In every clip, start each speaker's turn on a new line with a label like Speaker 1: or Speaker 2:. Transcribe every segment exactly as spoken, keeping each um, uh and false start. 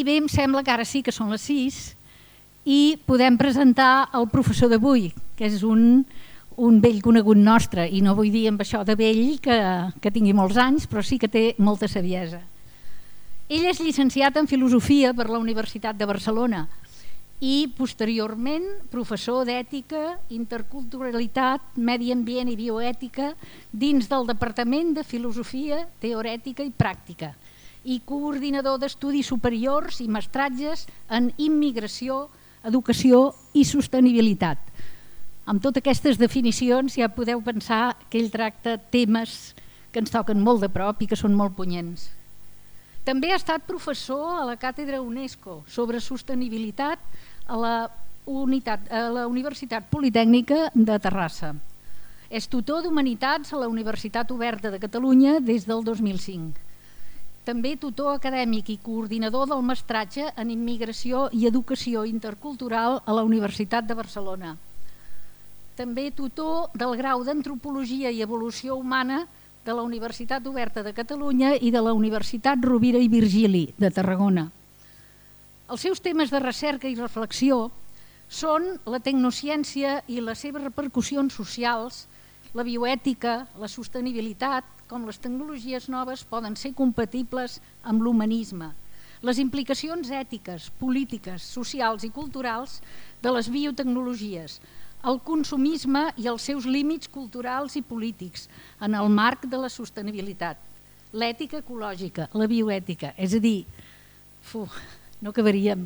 Speaker 1: I bé, em sembla que ara sí que són les sis i podem presentar el professor d'avui, que és un, un vell conegut nostre, i no vull dir amb això de vell que, que tingui molts anys, però sí que té molta saviesa. Ell és llicenciat en Filosofia per la Universitat de Barcelona i posteriorment professor d'Ètica, Interculturalitat, Medi Ambient i Bioètica dins del Departament de Filosofia Teorètica i Pràctica i coordinador d'estudis superiors i mestratges en immigració, educació i sostenibilitat. Amb totes aquestes definicions ja podeu pensar que ell tracta temes que ens toquen molt de prop i que són molt punyents. També ha estat professor a la Càtedra UNESCO sobre sostenibilitat a la, unitat, a la Universitat Politècnica de Terrassa. És tutor d'Humanitats a la Universitat Oberta de Catalunya des del dos mil cinc. També tutor acadèmic i coordinador del mestratge en Immigració i Educació Intercultural a la Universitat de Barcelona. També tutor del grau d'Antropologia i Evolució Humana de la Universitat Oberta de Catalunya i de la Universitat Rovira i Virgili de Tarragona. Els seus temes de recerca i reflexió són la tecnociència i les seves repercussions socials, la bioètica, la sostenibilitat, com les tecnologies noves poden ser compatibles amb l'humanisme, les implicacions ètiques, polítiques, socials i culturals de les biotecnologies, el consumisme i els seus límits culturals i polítics en el marc de la sostenibilitat, l'ètica ecològica, la bioètica, és a dir, fu, no acabaríem.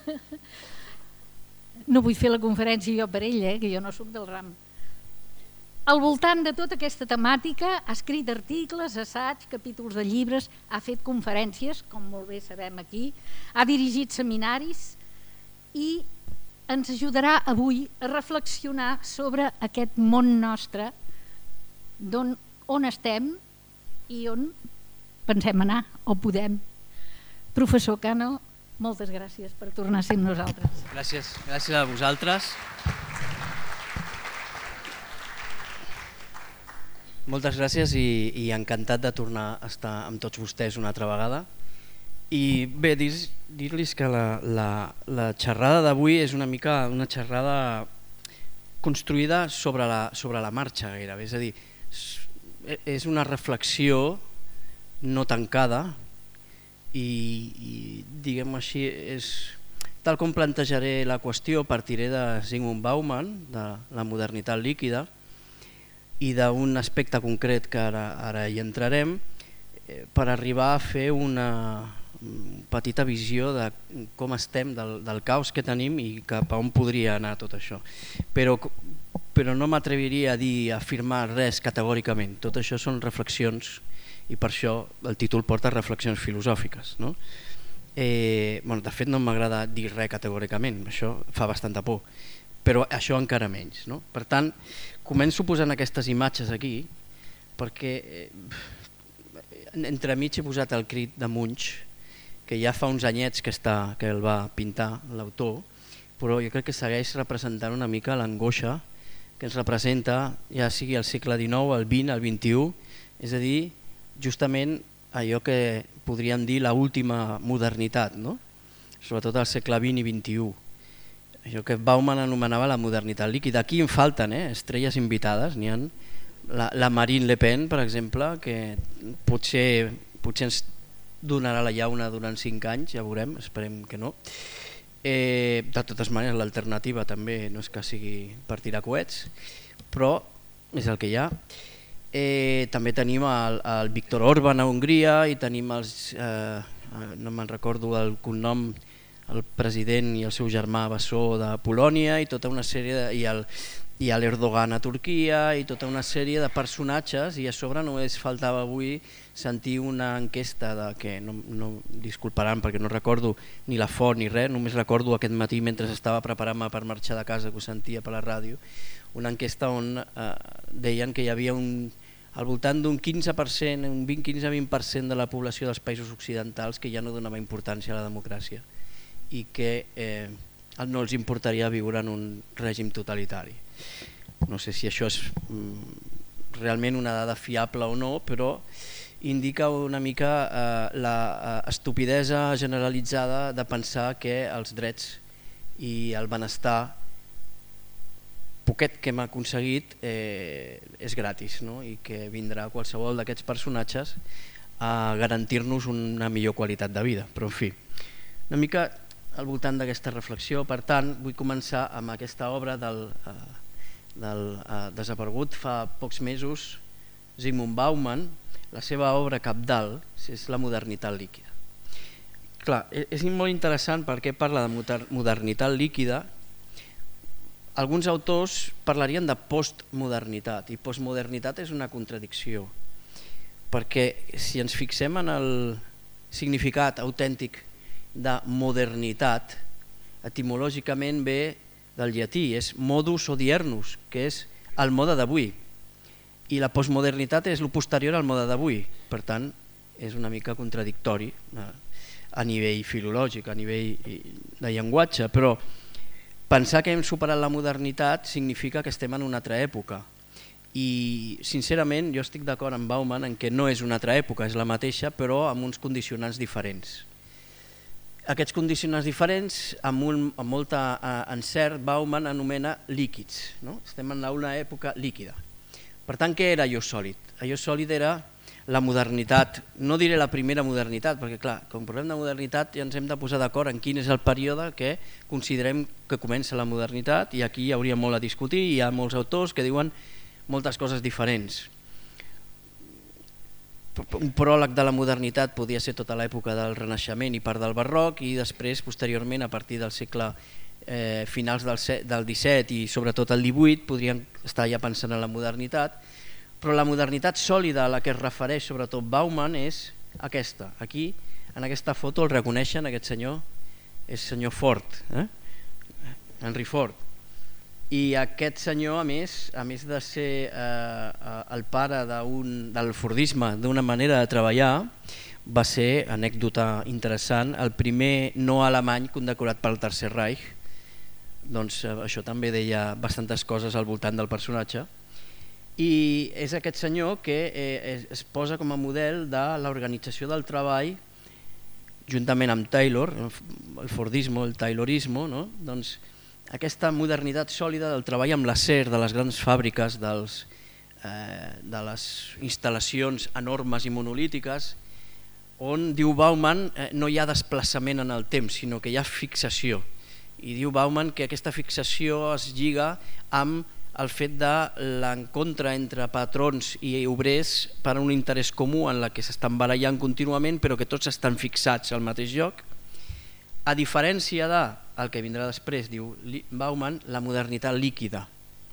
Speaker 1: No vull fer la conferència jo per ell, eh, que jo no soc del ram. Al voltant de tota aquesta temàtica ha escrit articles, assaigs, capítols de llibres, ha fet conferències, com molt bé sabem aquí, ha dirigit seminaris i ens ajudarà avui a reflexionar sobre aquest món nostre, on, on estem i on pensem anar o podem. Professor Cano, moltes gràcies per tornar a ser amb nosaltres.
Speaker 2: Gràcies, gràcies a vosaltres. Moltes gràcies i, i encantat de tornar a estar amb tots vostès una altra vegada. I bé, dir-los que la, la, la xerrada d'avui és una mica una xerrada construïda sobre la, sobre la marxa gairebé, és a dir, és una reflexió no tancada i, i diguem així, és, tal com plantejaré la qüestió, partiré de Zygmunt Bauman, de la modernitat líquida, i d'un aspecte concret que ara, ara hi entrarem, eh, per arribar a fer una petita visió de com estem, del, del caos que tenim i cap a on podria anar tot això. Però, però no m'atreviria a dir, a afirmar res categòricament. Tot això són reflexions i per això el títol porta reflexions filosòfiques. No? Eh, bueno, de fet no m'agrada dir res categòricament, això fa bastanta por, però això encara menys. No? Per tant, començo posant aquestes imatges aquí perquè entremig he posat el crit de Munch, que ja fa uns anyets que, està, que el va pintar l'autor, però jo crec que segueix representant una mica l'angoixa que ens representa, ja sigui el segle dinou, el vint, el vint-i-u, és a dir, justament allò que podríem dir l'última modernitat, no? Sobretot al segle vint i vint-i-u. Això que Bauman anomenava la modernitat líquida. Aquí en falten eh? estrelles invitades, n'hi ha la, la Marine Le Pen, per exemple, que potser, potser ens donarà la llauna durant cinc anys, ja veurem, esperem que no. Eh, de totes maneres, l'alternativa també no és que sigui per tirar coets, però és el que hi ha. Eh, també tenim el, el Viktor Orbán a Hongria i tenim els, eh, no me'n recordo el cognom, el president i el seu germà bessó de Polònia i tota una sèrie de, i el i a l'Erdogan a Turquia i tota una sèrie de personatges, i a sobre només faltava avui sentir una enquesta de, que no, no disculparan perquè no recordo ni la font ni res, només recordo aquest matí mentre estava preparant-me per marxar de casa, que ho sentia per la ràdio, una enquesta on eh, deien que hi havia un, al voltant d'un quinze per cent, un vint quinze a vint per cent de la població dels països occidentals que ja no donava importància a la democràcia i que eh, no els importaria viure en un règim totalitari. No sé si això és mm, realment una dada fiable o no, però indica una mica eh, la eh, estupidesa generalitzada de pensar que els drets i el benestar poquet que hem aconseguit eh, és gratis, no? I que vindrà qualsevol d'aquests personatges a garantir-nos una millor qualitat de vida. Però en fi, una mica al voltant d'aquesta reflexió. Per tant, vull començar amb aquesta obra del, eh, del eh, desaparegut fa pocs mesos Zygmunt Bauman. La seva obra cabdal és La modernitat líquida. Clar, és molt interessant perquè parla de modernitat líquida. Alguns autors parlarien de postmodernitat, i postmodernitat és una contradicció, perquè si ens fixem en el significat autèntic de modernitat, etimològicament ve del llatí, és modus odiernus, que és el mode d'avui, i la postmodernitat és el posterior al mode d'avui. Per tant, és una mica contradictori a nivell filològic, a nivell de llenguatge, però pensar que hem superat la modernitat significa que estem en una altra època. I sincerament jo estic d'acord amb Bauman en que no és una altra època, és la mateixa, però amb uns condicionants diferents. Aquests condicionants diferents, amb, un, amb molta encert, Bauman anomena líquids, no? Estem en una època líquida. Per tant, què era allò sòlid? Allò sòlid era la modernitat, no diré la primera modernitat, perquè clar, quan parlem de modernitat ja ens hem de posar d'acord en quin és el període que considerem que comença la modernitat, i aquí hi hauria molt a discutir, hi ha molts autors que diuen moltes coses diferents. Un pròleg de la modernitat podia ser tota l'època del Renaixement i part del Barroc, i després, posteriorment, a partir del segle eh, finals del, del disset i sobretot el divuit, podríem estar ja pensant en la modernitat, però la modernitat sòlida a la que es refereix sobretot Bauman és aquesta. Aquí, en aquesta foto, el reconeixen, aquest senyor, és senyor Ford, eh? Henry Ford. I aquest senyor, a més, a més de ser eh, el pare del fordisme, d'una manera de treballar, va ser, anècdota interessant, el primer no alemany condecorat pel Tercer Reich. Doncs això també deia bastantes coses al voltant del personatge. I és aquest senyor que eh, es posa com a model de l'organització del treball juntament amb Taylor, el Fordismo, el Taylorismo, no? Doncs aquesta modernitat sòlida del treball amb l'acer de les grans fàbriques, dels, eh, de les instal·lacions enormes i monolítiques, on, diu Bauman, eh, no hi ha desplaçament en el temps, sinó que hi ha fixació. I diu Bauman que aquesta fixació es lliga amb el fet de l'encontre entre patrons i obrers per un interès comú en la que s'estan barallant contínuament, però que tots estan fixats al mateix lloc, a diferència de el que vindrà després, diu Bauman, la modernitat líquida,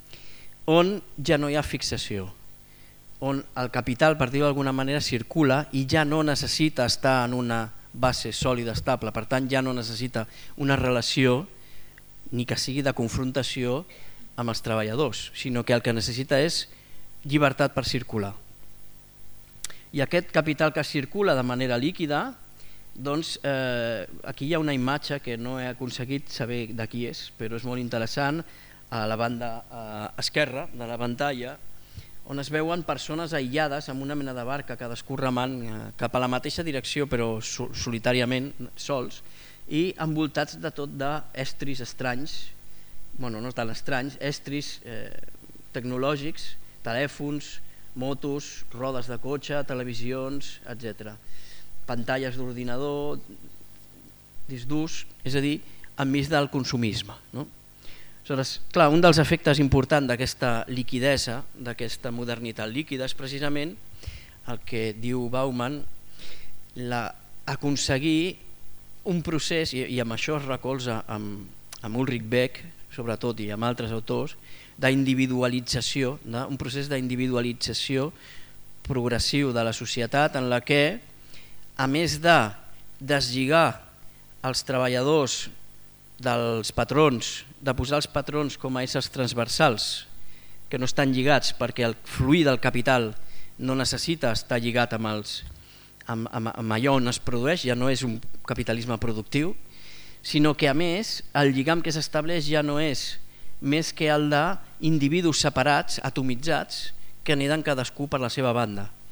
Speaker 2: on ja no hi ha fixació, on el capital, per dir-ho d'alguna manera, circula i ja no necessita estar en una base sòlida, estable, per tant ja no necessita una relació ni que sigui de confrontació amb els treballadors, sinó que el que necessita és llibertat per circular. I aquest capital que circula de manera líquida, doncs eh, aquí hi ha una imatge que no he aconseguit saber de qui és, però és molt interessant, a la banda eh, esquerra de la pantalla, on es veuen persones aïllades amb una mena de barca, cadascú remant eh, cap a la mateixa direcció però sol solitàriament, sols, i envoltats de tot d'estris estranys, bueno, no tan estranys, estris eh, tecnològics, telèfons, motos, rodes de cotxe, televisions, etcètera. Pantalles d'ordinador, discs durs, és a dir, enmig del consumisme. No? Aleshores, clar, un dels efectes importants d'aquesta liquidesa, d'aquesta modernitat líquida, és precisament el que diu Bauman, aconseguir un procés, i, i amb això es recolza amb, amb Ulrich Beck, sobretot, i amb altres autors, d'individualització, un procés d'individualització progressiu de la societat en la que, a més de deslligar els treballadors dels patrons, de posar els patrons com a éssers transversals, que no estan lligats perquè el fluir del capital no necessita estar lligat amb, els, amb, amb, amb allò on es produeix, ja no és un capitalisme productiu, sinó que a més el lligam que s'estableix ja no és més que el d'individus separats, atomitzats, que aniden cadascú per la seva banda.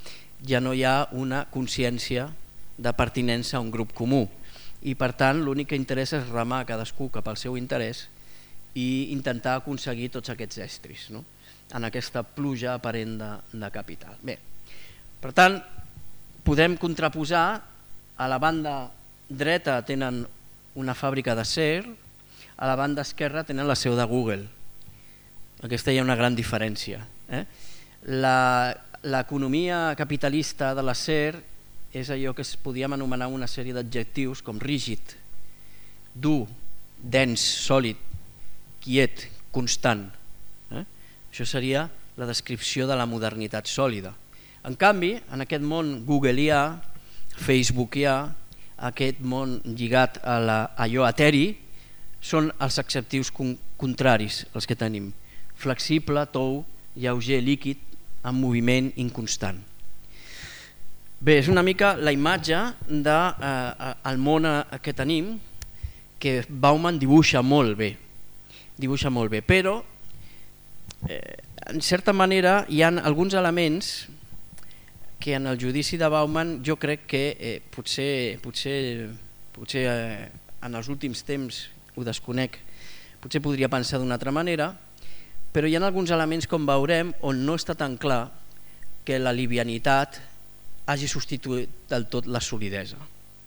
Speaker 2: ja no hi ha una consciència de pertinença a un grup comú i per tant l'únic que interessa és remar cadascú cap al seu interès i intentar aconseguir tots aquests estris, no? En aquesta pluja aparent de, de capital. Bé, per tant, podem contraposar, a la banda dreta tenen una fàbrica d'acer, a la banda esquerra tenen la seu de Google. Aquesta hi ha una gran diferència. Eh? L'economia capitalista de l'acer és allò que podíem anomenar una sèrie d'adjectius com rígid, dur, dens, sòlid, quiet, constant. Eh? Això seria la descripció de la modernitat sòlida. En canvi, en aquest món googleià, facebookià, aquest món lligat a la, allò eteri, són els adjectius contraris els que tenim. Flexible, tou, lleuger, líquid, en moviment, inconstant. Bé, és una mica la imatge del eh, món que tenim, que Bauman dibuixa molt bé, dibuixa molt bé, però eh, en certa manera hi ha alguns elements que en el judici de Bauman jo crec que eh, potser, potser, potser eh, en els últims temps ho desconec, potser podria pensar d'una altra manera, però hi ha alguns elements, com veurem, on no està tan clar que la livianitat hagi substituït del tot la solidesa.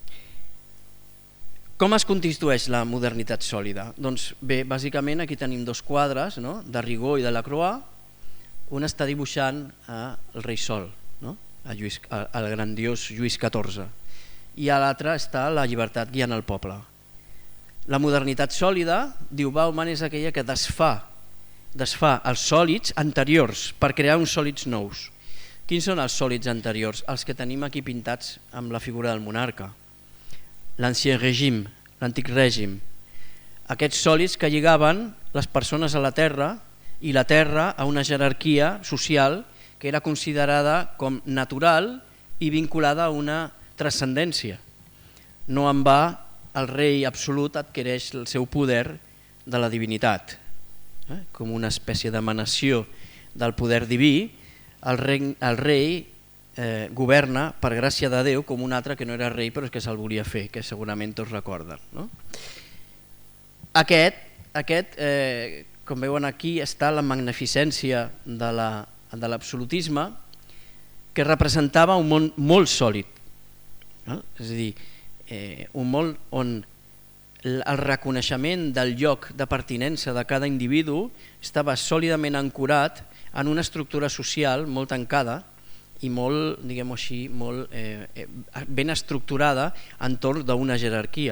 Speaker 2: Com es constitueix la modernitat sòlida? Doncs bé, bàsicament aquí tenim dos quadres, no? De Rigaud i de Lacroix. Un està dibuixant el rei Sol, no? el, Lluís, el grandiós Lluís catorze, i a l'altre està la llibertat guiant el poble. La modernitat sòlida, diu Bauman, és aquella que desfà, desfà els sòlids anteriors per crear uns sòlids nous. Quins són els sòlids anteriors? Els que tenim aquí pintats amb la figura del monarca. L'ancien règim, l'antic règim. Aquests sòlids que lligaven les persones a la terra i la terra a una jerarquia social que era considerada com natural i vinculada a una transcendència. No en va el rei absolut adquireix el seu poder de la divinitat, eh? com una espècie d'emanació del poder diví. El rei, el rei eh, governa per gràcia de Déu com un altre que no era rei però que se'l volia fer, que segurament tots recorden. No? Aquest, aquest eh, com veuen aquí, està la magnificència de l'absolutisme la, que representava un món molt sòlid. No? És a dir, eh, un món on el reconeixement del lloc de pertinença de cada individu estava sòlidament ancorat en una estructura social molt tancada i molt, diguem-ho així, molt eh, ben estructurada entorn d'una jerarquia.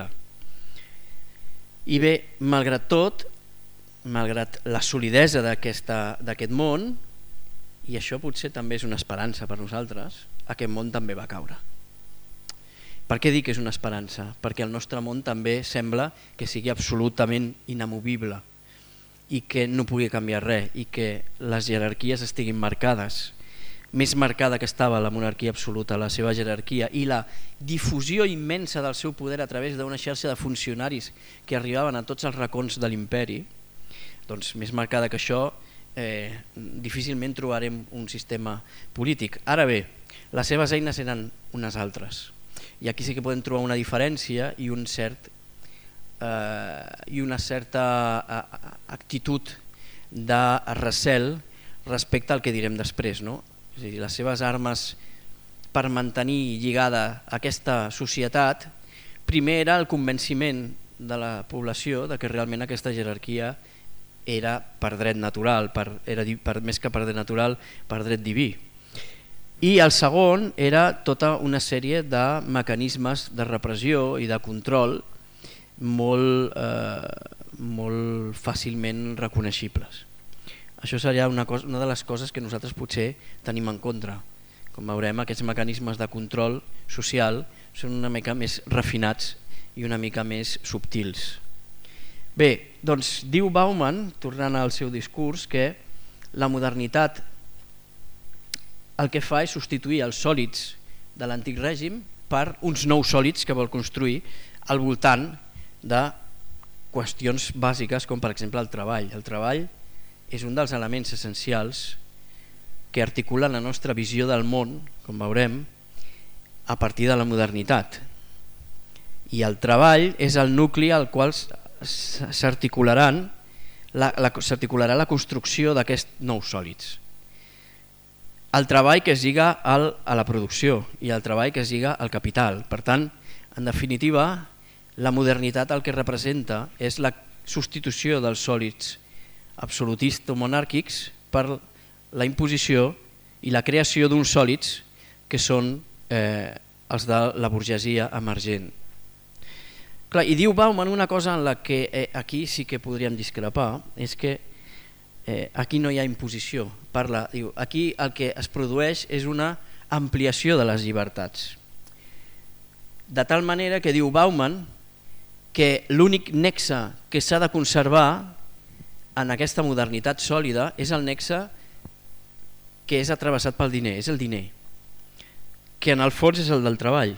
Speaker 2: I bé, malgrat tot, malgrat la solidesa d'aquest món, i això potser també és una esperança per nosaltres, aquest món també va caure. Per què dic que és una esperança? Perquè el nostre món també sembla que sigui absolutament inamovible i que no pugui canviar res i que les jerarquies estiguin marcades. Més marcada que estava la monarquia absoluta, la seva jerarquia i la difusió immensa del seu poder a través d'una xarxa de funcionaris que arribaven a tots els racons de l'imperi, doncs més marcada que això eh, difícilment trobarem un sistema polític. Ara bé, les seves eines eren unes altres. I aquí sí que podem trobar una diferència i un cert eh, i una certa actitud de recel respecte al que direm després, no? És a dir, les seves armes per mantenir lligada aquesta societat, primer era el convenciment de la població de que realment aquesta jerarquia era per dret natural, per, era per, més que per dret natural, per dret diví. I el segon era tota una sèrie de mecanismes de repressió i de control molt, eh, molt fàcilment reconeixibles. Això seria una, cosa, una de les coses que nosaltres potser tenim en contra. Com veurem, aquests mecanismes de control social són una mica més refinats i una mica més subtils. Bé, doncs diu Bauman, tornant al seu discurs, que la modernitat el que fa és substituir els sòlids de l'antic règim per uns nous sòlids que vol construir al voltant de qüestions bàsiques com per exemple el treball. El treball és un dels elements essencials que articulen la nostra visió del món, com veurem, a partir de la modernitat. I el treball és el nucli al qual s'articularan la, la, s'articularà la construcció d'aquests nous sòlids. El treball que es lliga al, a la producció i el treball que es lliga al capital. Per tant, en definitiva, la modernitat el que representa és la substitució dels sòlids absolutistes o monàrquics per la imposició i la creació d'uns sòlids que són eh, els de la burgesia emergent. Clar, i diu Bauman una cosa en la que eh, aquí sí que podríem discrepar, és que eh, aquí no hi ha imposició. Parla, diu, aquí el que es produeix és una ampliació de les llibertats. De tal manera que diu Bauman que l'únic nexe que s'ha de conservar en aquesta modernitat sòlida és el nexe que és atravessat pel diner, és el diner, que en el fons és el del treball.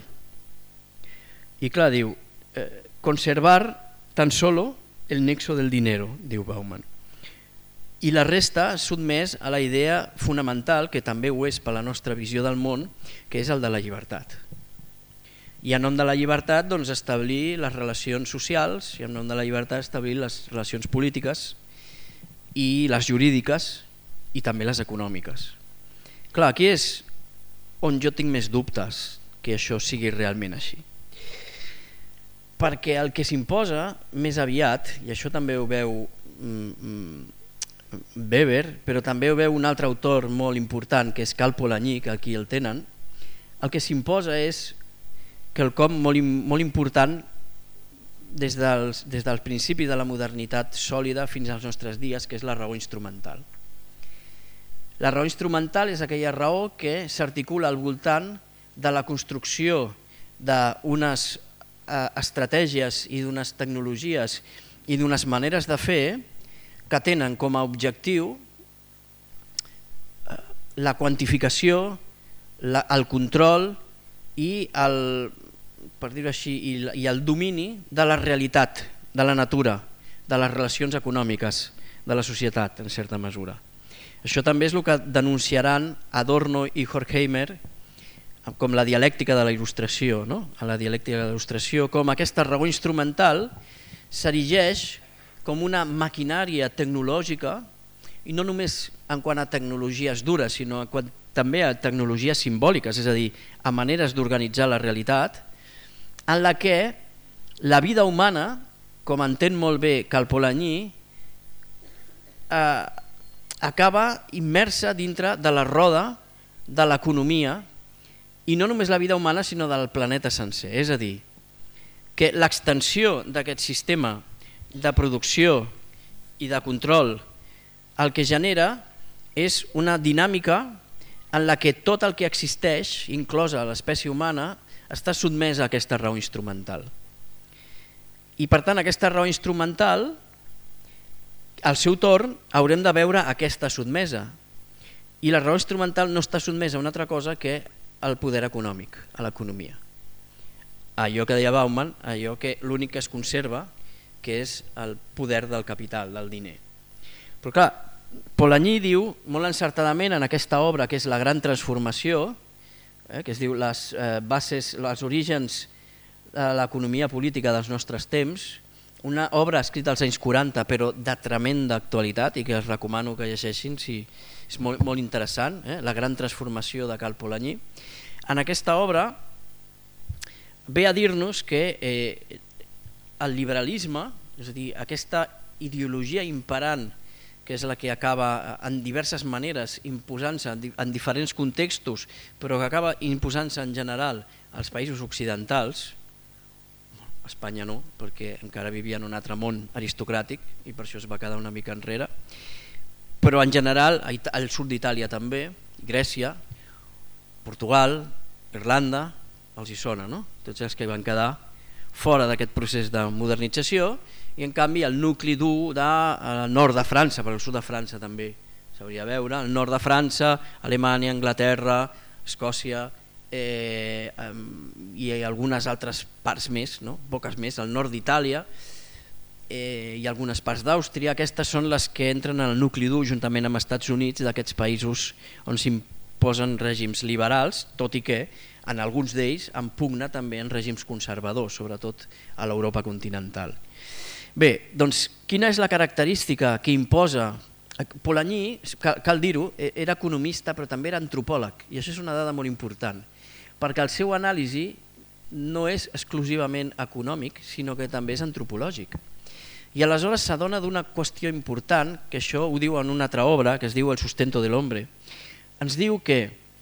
Speaker 2: I clar, diu, eh, conservar tan solo el nexo del dinero, diu Bauman. I la resta sotmès a la idea fonamental, que també ho és per la nostra visió del món, que és el de la llibertat. I en nom de la llibertat doncs, establir les relacions socials, i en nom de la llibertat establir les relacions polítiques i les jurídiques i també les econòmiques. Clar, aquí és on jo tinc més dubtes que això sigui realment així. Perquè el que s'imposa més aviat, i això també ho veu mm, Weber, però també ho veu un altre autor molt important que és Cal Polanyi, que aquí el tenen, el que s'imposa és quelcom molt, molt important des dels, des del principi de la modernitat sòlida fins als nostres dies, que és la raó instrumental. La raó instrumental és aquella raó que s'articula al voltant de la construcció d'unes eh, estratègies i d'unes tecnologies i d'unes maneres de fer que tenen com a objectiu eh, la quantificació, la, el control i el, per dir-ho així, i, i el domini de la realitat, de la natura, de les relacions econòmiques de la societat, en certa mesura. Això també és el que denunciaran Adorno i Horkheimer com la dialèctica de la il·lustració, no? A la dialèctica de la il·lustració, com aquesta raó instrumental s'erigeix com una maquinària tecnològica, i no només en quant a tecnologies dures, sinó en quant també a tecnologies simbòliques, és a dir, a maneres d'organitzar la realitat, en la que la vida humana, com entén molt bé Cal Polanyi, eh, acaba immersa dintre de la roda de l'economia, i no només la vida humana sinó del planeta sencer. És a dir, que l'extensió d'aquest sistema de producció i de control el que genera és una dinàmica en la que tot el que existeix, inclosa l'espècie humana, està sotmesa a aquesta raó instrumental. I per tant aquesta raó instrumental, al seu torn, haurem de veure aquesta sotmesa. I la raó instrumental no està sotmesa a una altra cosa que el poder econòmic, a l'economia. Allò que deia Bauman, allò que l'únic que es conserva, que és el poder del capital, del diner. Però clar, Polanyi diu, molt encertadament en aquesta obra que és La gran transformació, eh, que es diu les eh, bases, els orígens de l'economia política dels nostres temps, una obra escrita als anys quaranta però de tremenda actualitat i que els recomano que llegeixin, si és molt, molt interessant, eh? La gran transformació de Cal Polanyi. En aquesta obra ve a dir-nos que eh, el liberalisme, és a dir, aquesta ideologia imperant, que és la que acaba en diverses maneres imposant-se en diferents contextos, però que acaba imposant-se en general als països occidentals, Espanya no, perquè encara vivia en un altre món aristocràtic i per això es va quedar una mica enrere, però en general al sud d'Itàlia també, Grècia, Portugal, Irlanda, els hi sona, no? Tots els que van quedar fora d'aquest procés de modernització, i en canvi el nucli dur del nord de França, perquè el sud de França també s'hauria de veure, el nord de França, Alemanya, Anglaterra, Escòcia, Eh, um, i algunes altres parts més, no? Poques més, al nord d'Itàlia, eh, i algunes parts d'Àustria. Aquestes són les que entren al nucli dur juntament amb els Estats Units d'aquests països on s'imposen règims liberals, tot i que en alguns d'ells en pugna també en règims conservadors, sobretot a l'Europa continental. Bé, doncs quina és la característica que imposa? Polanyi, cal, cal dir-ho, era economista però també era antropòleg, i això és una dada molt important, perquè el seu anàlisi no és exclusivament econòmic, sinó que també és antropològic. I aleshores s'adona d'una qüestió important, que això ho diu en una altra obra, que es diu El sustento de l'hombre. Ens diu que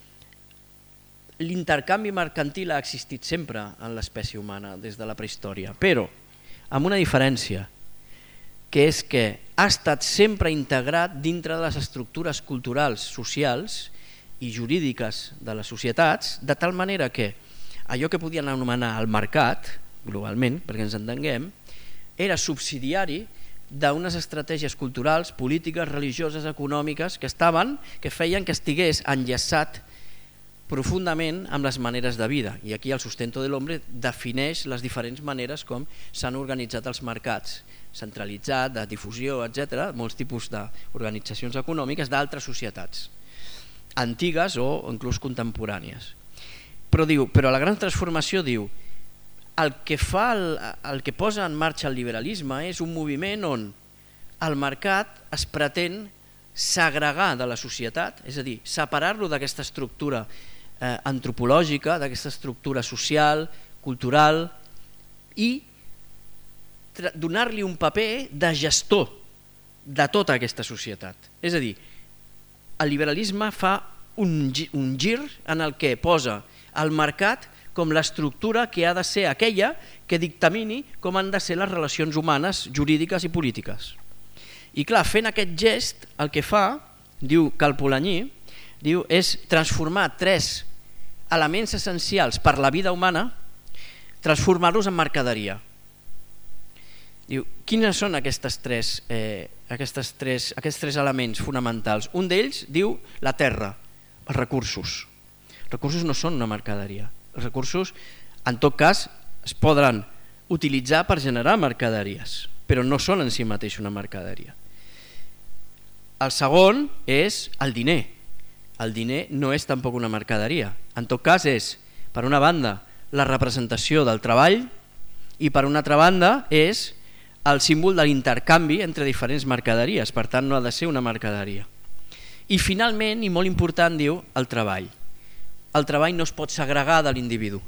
Speaker 2: l'intercanvi mercantil ha existit sempre en l'espècie humana des de la prehistòria, però amb una diferència, que és que ha estat sempre integrat dintre de les estructures culturals, socials i jurídiques de les societats, de tal manera que allò que podien anomenar el mercat, globalment, perquè ens entenguem, era subsidiari d'unes estratègies culturals, polítiques, religioses, econòmiques que estaven, que feien que estigués enllaçat profundament amb les maneres de vida. I aquí el sustento de l'hombre defineix les diferents maneres com s'han organitzat els mercats, centralitzat, de difusió, etcètera, molts tipus d'organitzacions econòmiques d'altres societats, antigues o inclús contemporànies. Però diu, però la gran transformació diu, el que fa el, el que posa en marxa el liberalisme és un moviment on el mercat es pretén segregar de la societat, és a dir, separar-lo d'aquesta estructura eh, antropològica, d'aquesta estructura social, cultural, i donar-li un paper de gestor de tota aquesta societat. És a dir, el liberalisme fa un, un gir en el que posa el mercat com l'estructura que ha de ser aquella que dictamini com han de ser les relacions humanes, jurídiques i polítiques. I clar, fent aquest gest, el que fa, diu Cal Polanyi, diu, és transformar tres elements essencials per la vida humana, transformar-los en mercaderia. Diu, quines són aquestes tres, eh, aquestes tres, aquests tres elements fonamentals? Un d'ells diu la terra, els recursos. Els recursos no són una mercaderia. Els recursos, en tot cas, es poden utilitzar per generar mercaderies, però no són en si mateix una mercaderia. El segon és el diner. El diner no és tampoc una mercaderia. En tot cas és, per una banda, la representació del treball i per una altra banda és el símbol de l'intercanvi entre diferents mercaderies, per tant no ha de ser una mercaderia. I finalment, i molt important, diu el treball. El treball no es pot segregar de l'individu,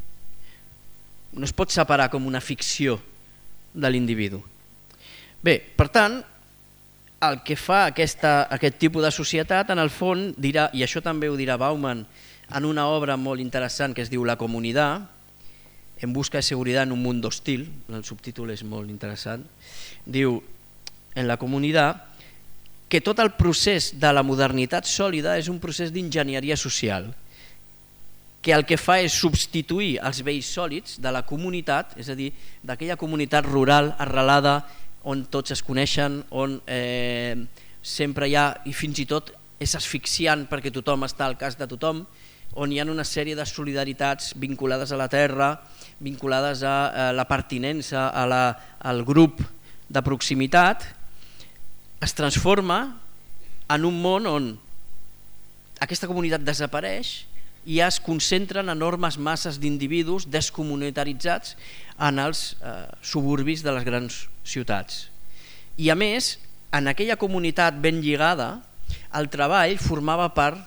Speaker 2: no es pot separar com una ficció de l'individu. Bé, per tant, el que fa aquesta, aquest tipus de societat, en el fons, dirà, i això també ho dirà Bauman en una obra molt interessant que es diu La comunidad, en busca de seguridad en un mundo hostil, el subtítol és molt interessant, diu, en La comunidad, que tot el procés de la modernitat sòlida és un procés d'enginyeria social, que el que fa és substituir els vells sòlids de la comunitat, és a dir, d'aquella comunitat rural arrelada on tots es coneixen, on eh, sempre hi ha, i fins i tot és asfixiant perquè tothom està al cas de tothom, on hi ha una sèrie de solidaritats vinculades a la terra, vinculades a, a la pertinença a la, al grup de proximitat, es transforma en un món on aquesta comunitat desapareix i es concentren enormes masses d'individus descomunitaritzats en els eh, suburbis de les grans ciutats. I a més, en aquella comunitat ben lligada, el treball formava part,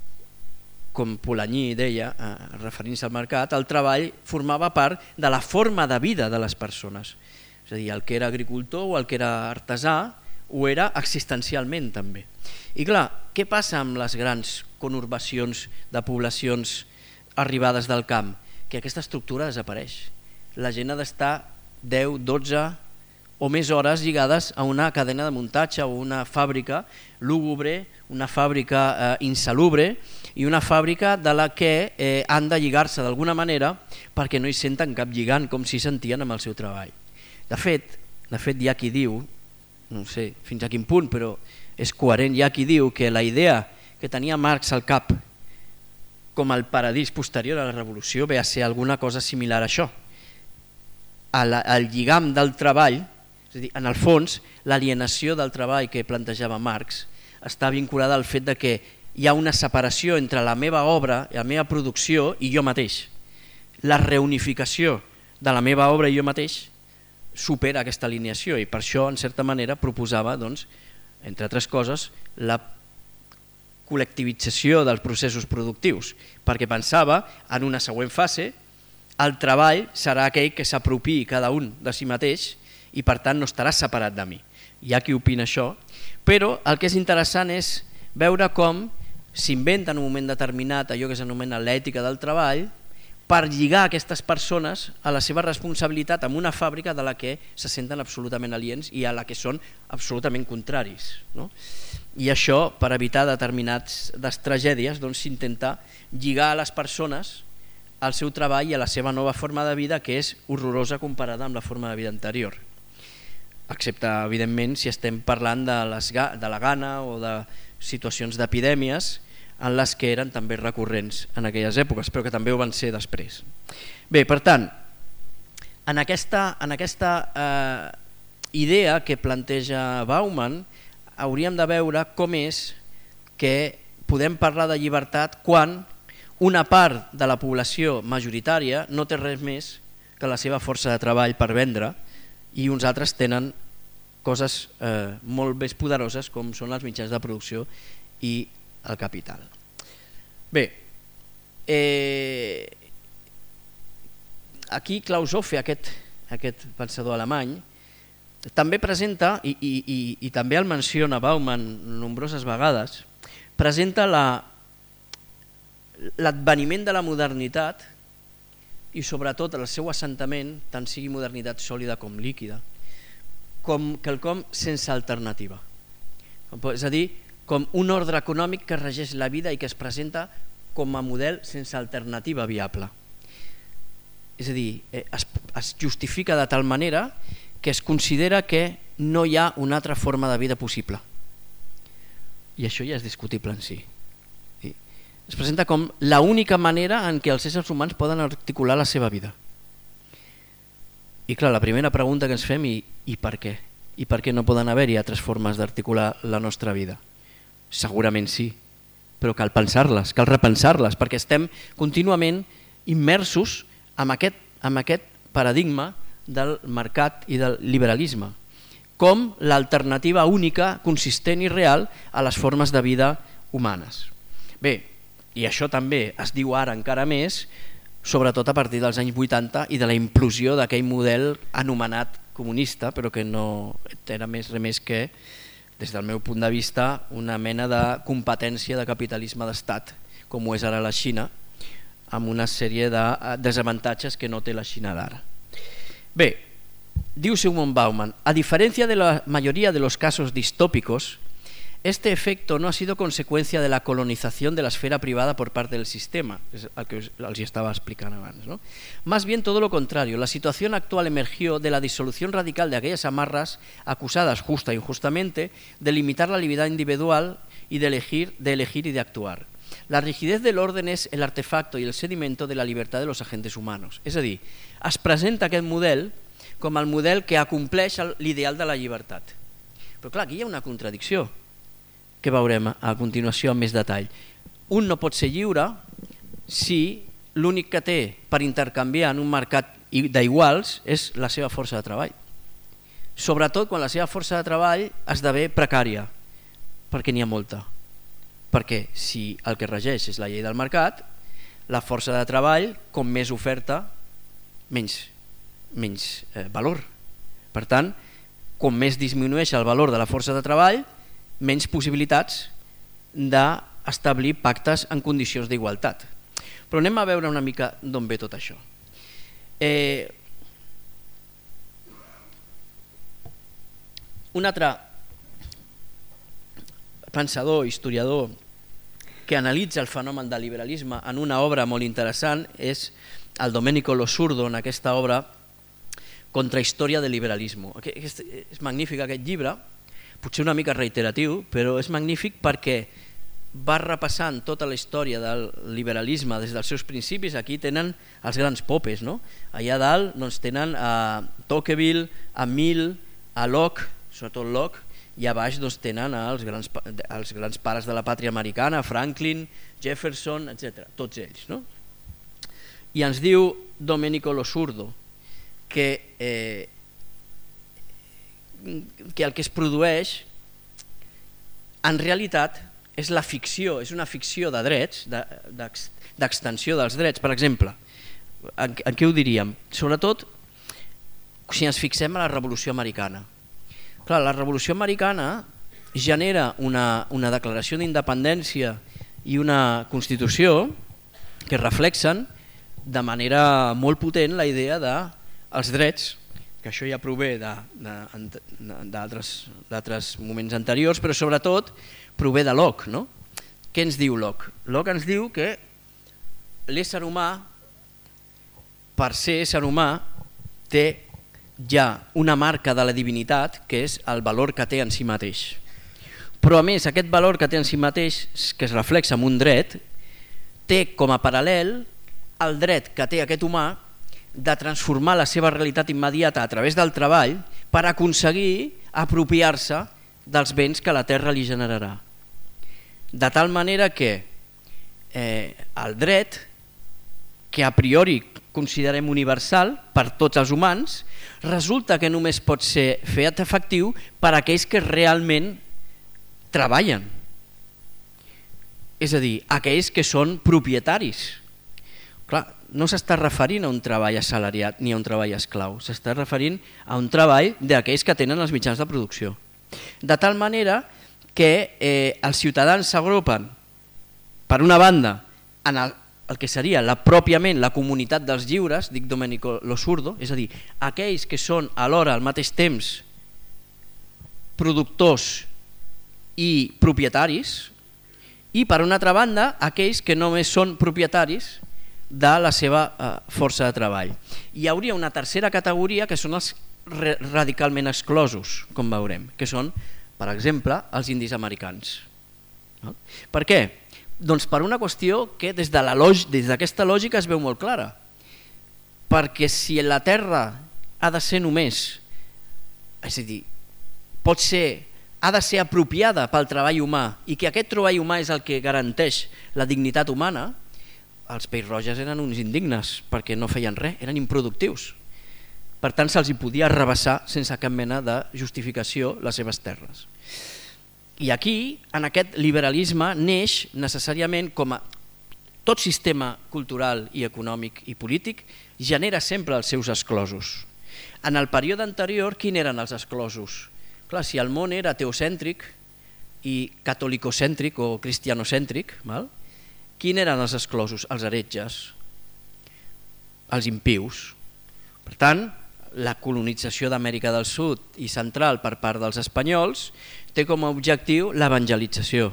Speaker 2: com Polanyi deia, eh, referint-se al mercat, el treball formava part de la forma de vida de les persones. És a dir, el que era agricultor o el que era artesà ho era existencialment també. I clar, què passa amb les grans conurbacions de poblacions arribades del camp? Que aquesta estructura desapareix. La gent ha d'estar deu, dotze o més hores lligades a una cadena de muntatge o una fàbrica lúgubre, una fàbrica eh, insalubre i una fàbrica de la que eh, han de lligar-se d'alguna manera perquè no hi senten cap lligant com si sentien amb el seu treball. De fet, de fet hi ha qui diu, no sé fins a quin punt, però és coherent, hi ha qui diu que la idea que tenia Marx al cap com el paradís posterior a la revolució ve a ser alguna cosa similar a això. El, el lligam del treball És a dir, en el fons, l'alienació del treball que plantejava Marx està vinculada al fet de que hi ha una separació entre la meva obra, la meva producció i jo mateix. La reunificació de la meva obra i jo mateix supera aquesta alineació i per això, en certa manera, proposava, doncs, entre altres coses, la col·lectivització dels processos productius, perquè pensava, en una següent fase, el treball serà aquell que s'apropiï cada un de si mateix i per tant no estarà separat de mi. Hi ha qui opina això, però el que és interessant és veure com s'inventa en un moment determinat allò que s'anomena l'ètica del treball per lligar aquestes persones a la seva responsabilitat en una fàbrica de la que se senten absolutament aliens i a la que són absolutament contraris. No? I això, per evitar determinades tragèdies, doncs, s'intenta lligar a les persones al seu treball i a la seva nova forma de vida, que és horrorosa comparada amb la forma de vida anterior. Excepte, evidentment, si estem parlant de, les, de la gana o de situacions d'epidèmies en les que eren també recurrents en aquelles èpoques, però que també ho van ser després. Bé, per tant, en aquesta, en aquesta eh, idea que planteja Bauman, hauríem de veure com és que podem parlar de llibertat quan una part de la població majoritària no té res més que la seva força de treball per vendre i uns altres tenen coses eh, molt més poderoses com són els mitjans de producció i el capital. Bé, eh, aquí Klaus Hofe, aquest, aquest pensador alemany, també presenta, i, i, i, i també el menciona Bauman nombroses vegades, presenta l'adveniment de la modernitat i sobretot el seu assentament, tant sigui modernitat sòlida com líquida, com quelcom sense alternativa. És a dir, com un ordre econòmic que regeix la vida i que es presenta com a model sense alternativa viable. És a dir, es, es justifica de tal manera que es considera que no hi ha una altra forma de vida possible. I això ja és discutible en si. Es presenta com l'única manera en què els éssers humans poden articular la seva vida. I clar, la primera pregunta que ens fem, i, i per què? I per què no poden haver-hi altres formes d'articular la nostra vida? Segurament sí, però cal pensar-les, cal repensar-les, perquè estem contínuament immersos en aquest, en aquest paradigma del mercat i del liberalisme, com l'alternativa única, consistent i real a les formes de vida humanes. Bé, i això també es diu ara encara més, sobretot a partir dels anys vuitanta i de la implosió d'aquell model anomenat comunista, però que no era més res més que, des del meu punt de vista, una mena de competència de capitalisme d'estat, com ho és ara la Xina, amb una sèrie de desavantatges que no té la Xina d'ara. Bé, diu Zygmunt Bauman, a diferencia de la mayoría de los casos distópicos, este efecto no ha sido consecuencia de la colonización de la esfera privada por parte del sistema, es el que els estaba explicando antes, ¿no? Más bien todo lo contrario, la situación actual emergió de la disolución radical de aquellas amarras acusadas justa e injustamente de limitar la libertad individual y de elegir, de elegir y de actuar. La rigidez del orden és el artefacto i el sedimento de la llibertat de los agentes humanos. És a dir, es presenta aquest model com el model que acompleix l'ideal de la llibertat. Però clar, aquí hi ha una contradicció que veurem a continuació amb més detall. Un no pot ser lliure si l'únic que té per intercanviar en un mercat d'iguals és la seva força de treball. Sobretot quan la seva força de treball esdevé precària, perquè n'hi ha molta. Perquè si el que regeix és la llei del mercat, la força de treball, com més oferta, menys, menys eh, valor. Per tant, com més disminueix el valor de la força de treball, menys possibilitats d'establir pactes en condicions d'igualtat. Però anem a veure una mica d'on ve tot això. Eh, un altre pensador, historiador, que analitza el fenomen del liberalisme en una obra molt interessant és el Domenico Lo Surdo, en aquesta obra Contrahistòria del liberalisme. És magnífic aquest llibre, potser una mica reiteratiu, però és magnífic perquè va repassant tota la història del liberalisme des dels seus principis. Aquí tenen els grans popes, no? Allà dalt doncs, tenen a Tocqueville, a Mill, a Locke, sobretot Locke, i a baix doncs, tenen els grans, els grans pares de la pàtria americana, Franklin, Jefferson, etcètera, tots ells. No? I ens diu Domenico Losurdo que, eh, que el que es produeix en realitat és la ficció, és una ficció de drets, d'extensió dels drets. Per exemple, en, en què ho diríem? Sobretot si ens fixem a la Revolució Americana. Clar, la Revolució Americana genera una, una declaració d'independència i una Constitució que reflexen de manera molt potent la idea dels drets, que això ja prové d'altres moments anteriors, però sobretot prové de Locke. No? Què ens diu Locke? Locke ens diu que l'ésser humà, per ser ésser humà, té ja una marca de la divinitat, que és el valor que té en si mateix. Però a més, aquest valor que té en si mateix, que es reflexa en un dret, té com a paral·lel el dret que té aquest humà de transformar la seva realitat immediata a través del treball per aconseguir apropiar-se dels béns que la terra li generarà. De tal manera que eh, el dret, que a priori considerem universal per tots els humans, resulta que només pot ser fet efectiu per a aquells que realment treballen. És a dir, aquells que són propietaris. Clar, no s'està referint a un treball assalariat ni a un treball esclau, s'està referint a un treball d'aquells que tenen els mitjans de producció. De tal manera que eh, els ciutadans s'agrupen, per una banda, en el, el que seria la, pròpiament la comunitat dels lliures, dic Domenico Losurdo, és a dir, aquells que són alhora al mateix temps productors i propietaris, i per una altra banda, aquells que només són propietaris de la seva eh, força de treball. Hi hauria una tercera categoria que són els radicalment exclosos, com veurem, que són, per exemple, els indis americans. No? Per què? Doncs per una qüestió que des de la lòg- des d'aquesta lògica es veu molt clara. Perquè si la terra ha de ser només, és a dir, pot ser, ha de ser apropiada pel treball humà i que aquest treball humà és el que garanteix la dignitat humana, els peix-roges eren uns indignes perquè no feien res, eren improductius. Per tant, se'ls hi podia arrabassar sense cap mena de justificació les seves terres. I aquí, en aquest liberalisme, neix necessàriament com a tot sistema cultural i econòmic i polític genera sempre els seus exclosos. En el període anterior, quins eren els exclosos? Clar, si el món era teocèntric i catolicocèntric o cristianocèntric, val? Quins eren els exclosos? Els heretges, els impius. Per tant, la colonització d'Amèrica del Sud i Central per part dels espanyols té com a objectiu l'evangelització,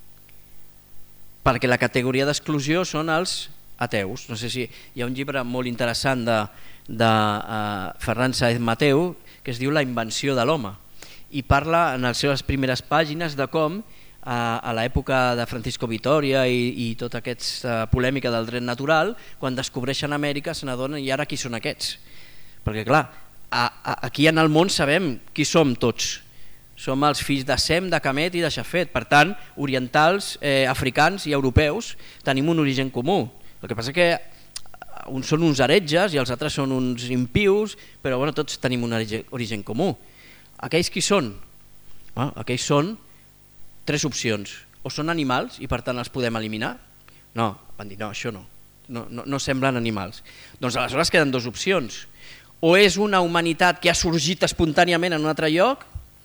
Speaker 2: perquè la categoria d'exclusió són els ateus. No sé si hi ha un llibre molt interessant de, de uh, Ferran Sáez Mateu que es diu La invenció de l'home i parla en les seves primeres pàgines de com a l'època de Francisco Vitoria i, i tota aquesta polèmica del dret natural, quan descobreixen Amèrica se n'adonen i ara qui són aquests? Perquè clar, a, a, aquí en el món sabem qui som tots. Som els fills de Sem, de Camet i de Xafet. Per tant, orientals, eh, africans i europeus tenim un origen comú. El que passa que uns són uns heretges i els altres són uns impius, però bueno, tots tenim un origen comú. Aquells qui són? Ah, aquells són tres opcions. O són animals i per tant els podem eliminar? No, van dir no, això no. No, no, no semblen animals. Doncs aleshores queden dues opcions. O és una humanitat que ha sorgit espontàniament en un altre lloc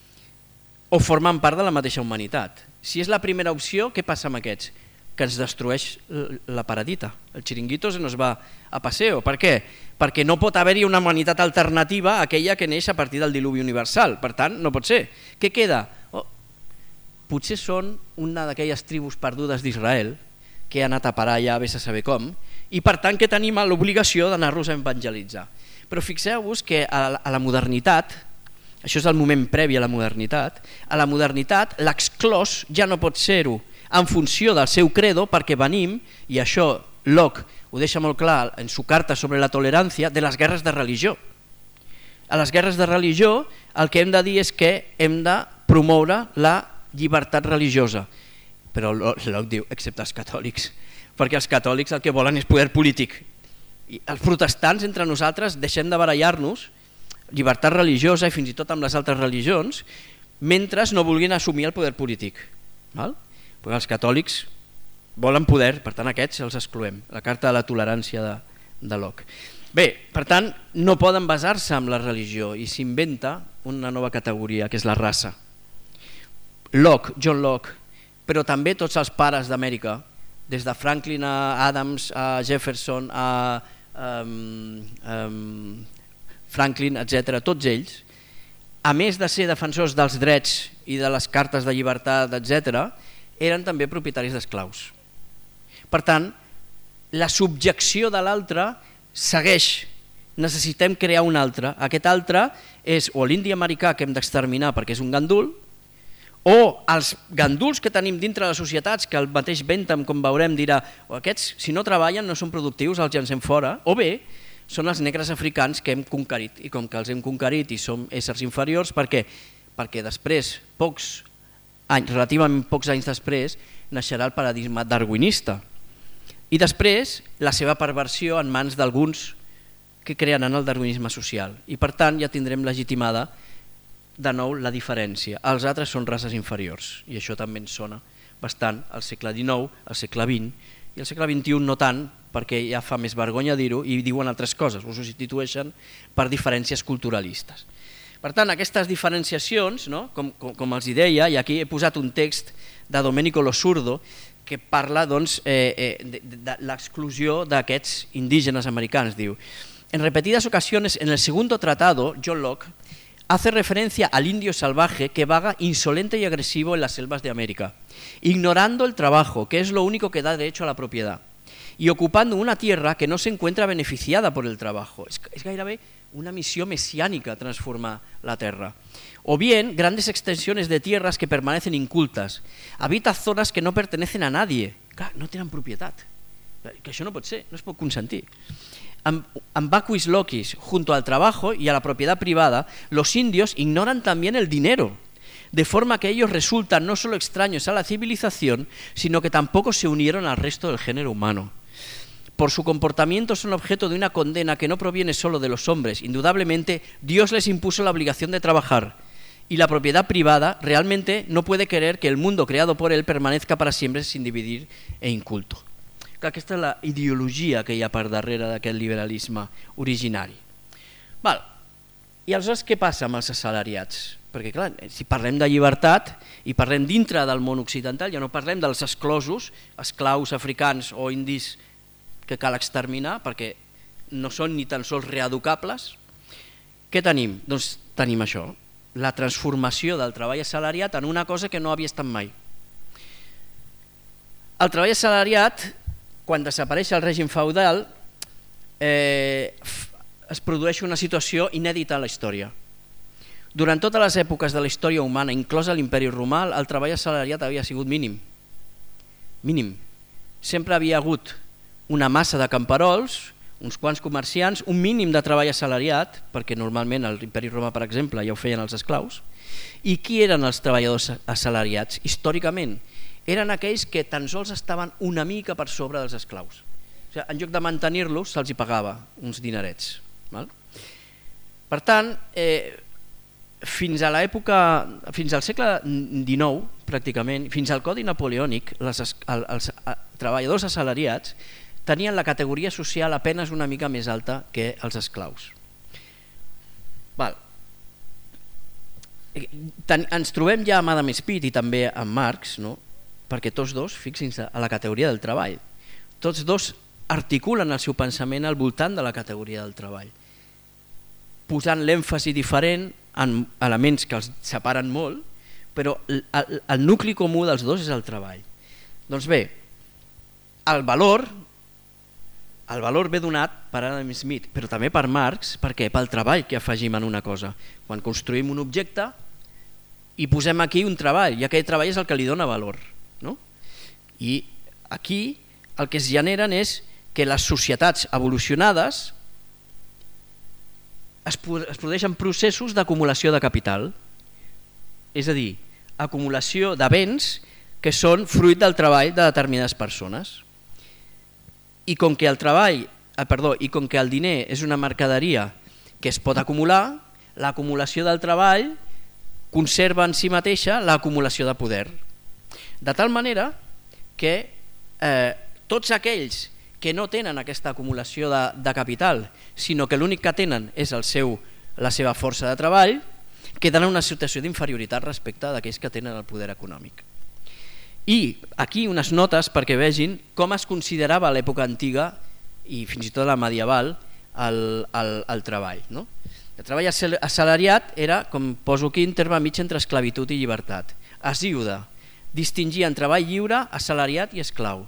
Speaker 2: o formen part de la mateixa humanitat. Si és la primera opció, què passa amb aquests? Que ens destrueix la paradita. El xiringuito se nos va a paseo. Per què? Perquè no pot haver-hi una humanitat alternativa a aquella que neix a partir del diluvi universal. Per tant, no pot ser. Què queda? Oh, potser són una d'aquelles tribus perdudes d'Israel que ha anat a parar allà, vés a saber com, i per tant que tenim l'obligació d'anar-los a evangelitzar. Però fixeu-vos que a la modernitat, això és el moment previ a la modernitat, a la modernitat l'exclòs ja no pot ser-ho en funció del seu credo, perquè venim, i això Locke ho deixa molt clar en su carta sobre la tolerància, de les guerres de religió. A les guerres de religió el que hem de dir és que hem de promoure la llibertat religiosa, però Locke diu, excepte els catòlics, perquè els catòlics el que volen és poder polític. I els protestants entre nosaltres deixem de barallar-nos, llibertat religiosa i fins i tot amb les altres religions, mentre no vulguin assumir el poder polític. Val? Perquè els catòlics volen poder, per tant aquests els excloem, la carta de la tolerància de, de Locke. Bé, per tant, no poden basar-se en la religió i s'inventa una nova categoria, que és la raça. Locke, John Locke, però també tots els pares d'Amèrica, des de Franklin a Adams, a Jefferson, a um, um, Franklin, etcètera, tots ells, a més de ser defensors dels drets i de les cartes de llibertat, etcètera, eren també propietaris d'esclaus. Per tant, la subjecció de l'altre segueix, necessitem crear un altre. Aquest altre és o l'indi americà que hem d'exterminar perquè és un gandul, o els ganduls que tenim dintre de les societats, que el mateix Bentham, com veurem, dirà o aquests, si no treballen, no són productius, els llancem fora, o bé, són els negres africans que hem conquerit, i com que els hem conquerit i som éssers inferiors, per què? Perquè després, pocs anys, relativament pocs anys després, naixerà el paradigma darwinista. I després, la seva perversió en mans d'alguns que crearan el darwinisme social. I per tant, ja tindrem legitimada de nou la diferència. Els altres són races inferiors, i això també ens sona bastant al segle dinou, al segle vint, i al segle vint-i-u no tant, perquè ja fa més vergonya dir-ho i diuen altres coses, ho substitueixen per diferències culturalistes. Per tant, aquestes diferenciacions, no? com, com, com els deia, i aquí he posat un text de Domenico Lo Surdo que parla doncs, eh, eh, de, de, de l'exclusió d'aquests indígenes americans. Diu, en repetidas ocasiones en el segundo tratado, John Locke hace referencia al indio salvaje que vaga insolente y agresivo en las selvas de América, ignorando el trabajo, que es lo único que da derecho a la propiedad, y ocupando una tierra que no se encuentra beneficiada por el trabajo. Es, es gairebé una misión mesiánica transformar la tierra. O bien grandes extensiones de tierras que permanecen incultas. Habita zonas que no pertenecen a nadie. Clar, no tenen propietat. Que això no pot ser, no es pot consentir. En vacuis loquis, junto al trabajo y a la propiedad privada, los indios ignoran también el dinero, de forma que ellos resultan no solo extraños a la civilización, sino que tampoco se unieron al resto del género humano. Por su comportamiento son objeto de una condena que no proviene solo de los hombres. Indudablemente, Dios les impuso la obligación de trabajar, y la propiedad privada realmente no puede querer que el mundo creado por él permanezca para siempre sin dividir e inculto. Aquesta és la ideologia que hi ha per darrere d'aquest liberalisme originari. Val. I aleshores què passa amb els assalariats? Perquè clar, si parlem de llibertat i parlem dintre del món occidental, ja no parlem dels exclosos, esclaus africans o indis que cal exterminar perquè no són ni tan sols reeducables. Què tenim? Doncs tenim això, la transformació del treball assalariat en una cosa que no havia estat mai. El treball assalariat, quan desapareix el règim feudal, eh, es produeix una situació inèdita a la història. Durant totes les èpoques de la història humana, inclosa l'imperi romà, el treball assalariat havia sigut mínim. Mínim. Sempre havia hagut una massa de camperols, uns quants comerciants, un mínim de treball assalariat, perquè normalment a l'imperi romà, per exemple, ja ho feien els esclaus. I qui eren els treballadors assalariats? Històricament, eren aquells que tan sols estaven una mica per sobre dels esclaus. O sigui, en lloc de mantenir-los, se'ls hi pagava uns dinerets. Val? Per tant, eh, fins a l'època, fins al segle dinou, pràcticament, fins al Codi Napoleònic, les, els, els treballadors assalariats tenien la categoria social apenas una mica més alta que els esclaus. Val. Ens trobem ja amb Adam Smith i també amb Marx, no? Perquè tots dos, fixin-se, a la categoria del treball. Tots dos articulen el seu pensament al voltant de la categoria del treball, posant l'èmfasi diferent en elements que els separen molt, però el, el nucli comú dels dos és el treball. Doncs bé, el valor, el valor ve donat per Adam Smith, però també per Marx, perquè pel treball que afegim en una cosa. Quan construïm un objecte i posem aquí un treball, i aquell treball és el que li dona valor. No? I aquí el que es generen és que les societats evolucionades es produeixen processos d'acumulació de capital, és a dir, acumulació de béns que són fruit del treball de determinades persones. I com que el treball, eh, perdó, i com que el diner és una mercaderia que es pot acumular, l'acumulació del treball conserva en si mateixa l'acumulació de poder. De tal manera que eh, tots aquells que no tenen aquesta acumulació de, de capital, sinó que l'únic que tenen és el seu, la seva força de treball, queden en una situació d'inferioritat respecte d'aquells que tenen el poder econòmic. I aquí unes notes perquè vegin com es considerava a l'època antiga i fins i tot la medieval el, el, el treball. No? El treball assalariat era, com poso aquí, en terme mig entre esclavitud i llibertat. Hesíode distingia en treball lliure, assalariat i esclau.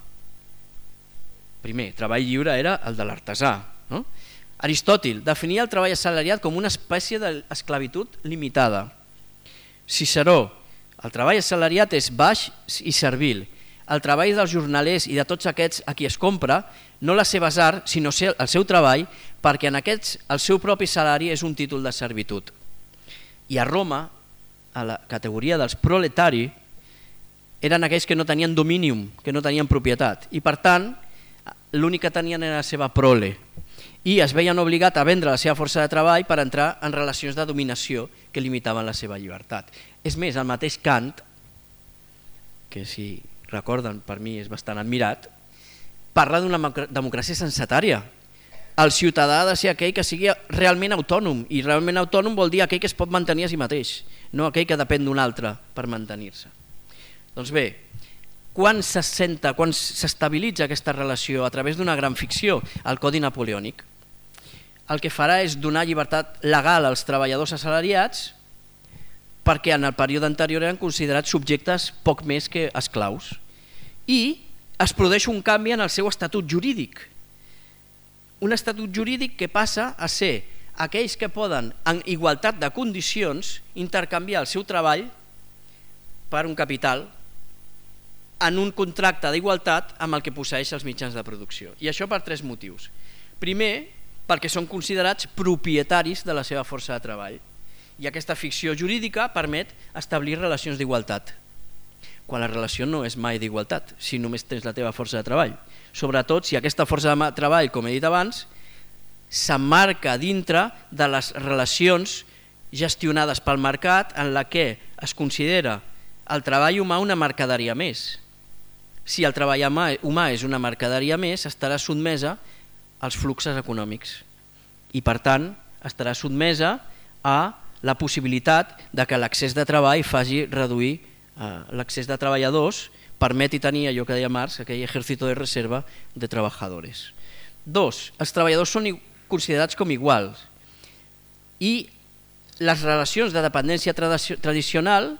Speaker 2: Primer, treball lliure era el de l'artesà. No? Aristòtil definia el treball assalariat com una espècie d'esclavitud limitada. Ciceró, el treball assalariat és baix i servil. El treball dels jornalers i de tots aquests a qui es compra, no les seves arts, sinó el seu treball, perquè en aquests el seu propi salari és un títol de servitud. I a Roma, a la categoria dels proletari, eren aquells que no tenien dominium, que no tenien propietat, i per tant l'únic que tenien era la seva prole, i es veien obligats a vendre la seva força de treball per entrar en relacions de dominació que limitaven la seva llibertat. És més, el mateix Kant, que si recorden per mi és bastant admirat, parla d'una democràcia censatària. El ciutadà ha de ser aquell que sigui realment autònom, i realment autònom vol dir aquell que es pot mantenir a si mateix, no aquell que depèn d'un altre per mantenir-se. Doncs bé, quan s'assenta, quan s'estabilitza aquesta relació a través d'una gran ficció, el Codi Napoleònic, el que farà és donar llibertat legal als treballadors assalariats perquè en el període anterior eren considerats subjectes poc més que esclaus, i es produeix un canvi en el seu estatut jurídic. Un estatut jurídic que passa a ser aquells que poden, en igualtat de condicions, intercanviar el seu treball per un capital en un contracte d'igualtat amb el que posseeix els mitjans de producció. I això per tres motius. Primer, perquè són considerats propietaris de la seva força de treball. I aquesta ficció jurídica permet establir relacions d'igualtat, quan la relació no és mai d'igualtat, si només tens la teva força de treball. Sobretot si aquesta força de treball, com he dit abans, s'emmarca dintre de les relacions gestionades pel mercat en la que es considera el treball humà una mercaderia més. Si el treball humà és una mercaderia més, estarà sotmesa als fluxos econòmics i per tant estarà sotmesa a la possibilitat de que l'accés de treball faci reduir l'accés de treballadors, permeti tenir allò que deia Marx, aquell ejército de reserva de trabajadores. Dos, els treballadors són considerats com iguals i les relacions de dependència tradicional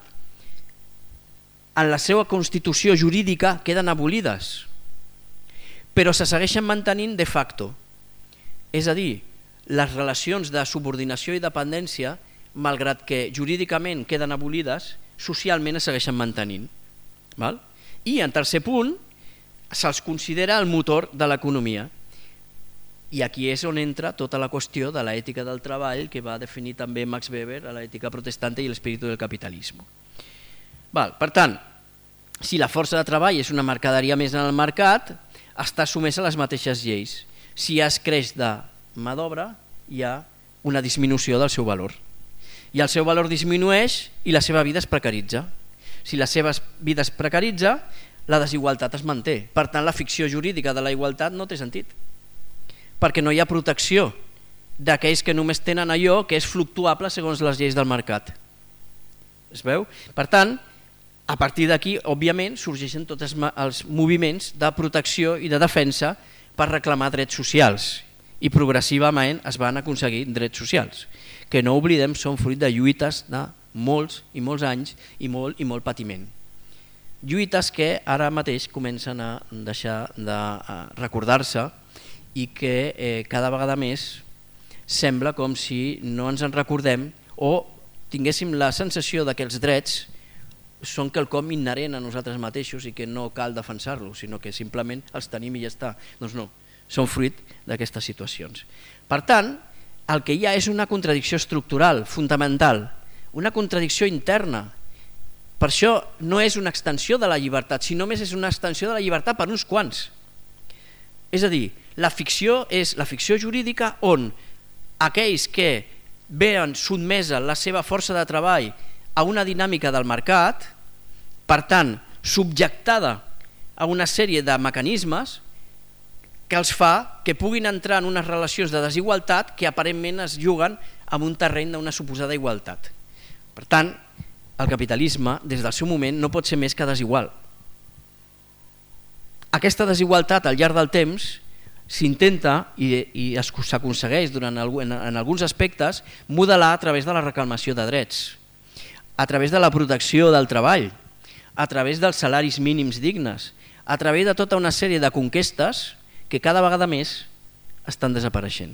Speaker 2: en la seva constitució jurídica queden abolides, però se segueixen mantenint de facto. És a dir, les relacions de subordinació i dependència, malgrat que jurídicament queden abolides, socialment es segueixen mantenint. I en tercer punt, se'ls considera el motor de l'economia. I aquí és on entra tota la qüestió de l'ètica del treball que va definir també Max Weber a l'ètica protestante i l'espíritu del capitalisme. Per tant, si la força de treball és una mercaderia més en el mercat, està sumesa a les mateixes lleis. Si es creix de mà d'obra, hi ha una disminució del seu valor. I el seu valor disminueix i la seva vida es precaritza. Si la seva vida es precaritza, la desigualtat es manté. Per tant, la ficció jurídica de la igualtat no té sentit, perquè no hi ha protecció d'aquells que només tenen allò que és fluctuable segons les lleis del mercat. Es veu? Per tant, a partir d'aquí, òbviament, sorgeixen tots els moviments de protecció i de defensa per reclamar drets socials i progressivament es van aconseguir drets socials, que no oblidem són fruit de lluites de molts i molts anys i molt i molt patiment. Lluites que ara mateix comencen a deixar de recordar-se i que eh, cada vegada més sembla com si no ens en recordem o tinguéssim la sensació que els drets són quelcom inherent a nosaltres mateixos i que no cal defensar-los, sinó que simplement els tenim i ja està. Doncs no, són fruit d'aquestes situacions. Per tant, el que hi ha és una contradicció estructural, fundamental, una contradicció interna. Per això no és una extensió de la llibertat, sinó només és una extensió de la llibertat per uns quants. És a dir, la ficció és la ficció jurídica on aquells que veuen sotmesa la seva força de treball a una dinàmica del mercat, per tant, subjectada a una sèrie de mecanismes que els fa que puguin entrar en unes relacions de desigualtat que aparentment es juguen en un terreny d'una suposada igualtat. Per tant, el capitalisme, des del seu moment, no pot ser més que desigual. Aquesta desigualtat al llarg del temps s'intenta i, i s'aconsegueix durant en, en alguns aspectes modelar a través de la reclamació de drets, a través de la protecció del treball, a través dels salaris mínims dignes, a través de tota una sèrie de conquestes que cada vegada més estan desapareixent.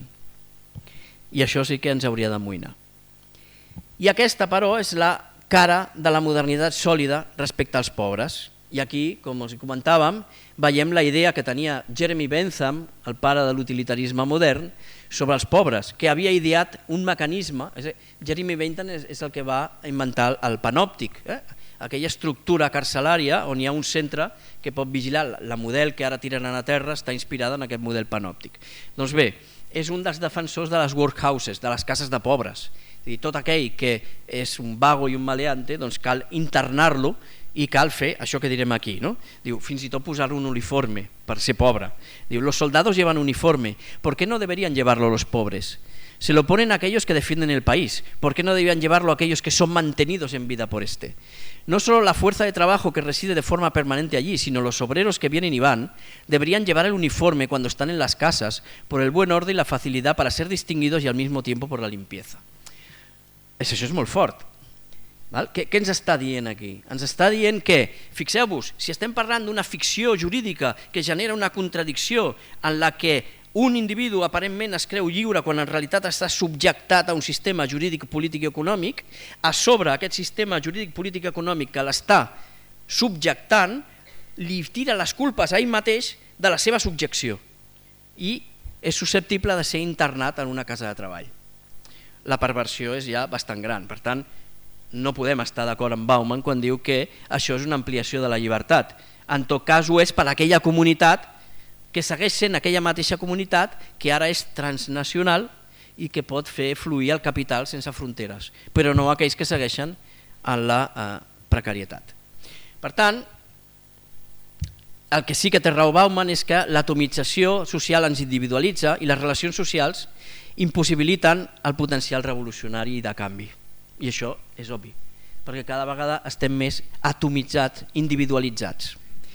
Speaker 2: I això sí que ens hauria d'amoïnar. I aquesta, però, és la cara de la modernitat sòlida respecte als pobres. I aquí, com els comentàvem, veiem la idea que tenia Jeremy Bentham, el pare de l'utilitarisme modern, sobre els pobres, que havia ideat un mecanisme. Jeremy Bentham és, és el que va inventar el panòptic, eh? aquella estructura carcelària on hi ha un centre que pot vigilar. La model que ara tiren a terra està inspirada en aquest model panòptic. Doncs bé, és un dels defensors de les workhouses, de les cases de pobres. És a dir, tot aquell que és un vago i un maleante, doncs cal internar-lo i cal fer això que direm aquí, ¿no? Diu, fins i tot posar un uniforme per ser pobre. Diu, los soldados llevan uniforme, ¿por qué no deberían llevarlo los pobres? Se lo ponen aquellos que defienden el país, ¿por qué no deberían llevarlo aquellos que son mantenidos en vida por este? No solo la fuerza de trabajo que reside de forma permanente allí, sino los obreros que vienen y van, deberían llevar el uniforme cuando están en las casas por el buen orden y la facilidad para ser distinguidos y al mismo tiempo por la limpieza. Això és molt fort. Val? Què, què ens està dient aquí? Ens està dient que, fixeu-vos, si estem parlant d'una ficció jurídica que genera una contradicció en la que un individu aparentment es creu lliure quan en realitat està subjectat a un sistema jurídic, polític i econòmic, a sobre aquest sistema jurídic, polític i econòmic que l'està subjectant, li tira les culpes a ell mateix de la seva subjecció i és susceptible de ser internat en una casa de treball. La perversió és ja bastant gran, per tant, no podem estar d'acord amb Bauman quan diu que això és una ampliació de la llibertat. En tot cas ho és per a aquella comunitat que segueix sent aquella mateixa comunitat que ara és transnacional i que pot fer fluir el capital sense fronteres, però no aquells que segueixen en la eh, precarietat. Per tant, el que sí que té raó Bauman és que l'atomització social ens individualitza i les relacions socials impossibiliten el potencial revolucionari de canvi. I això és obvi, perquè cada vegada estem més atomitzats, individualitzats.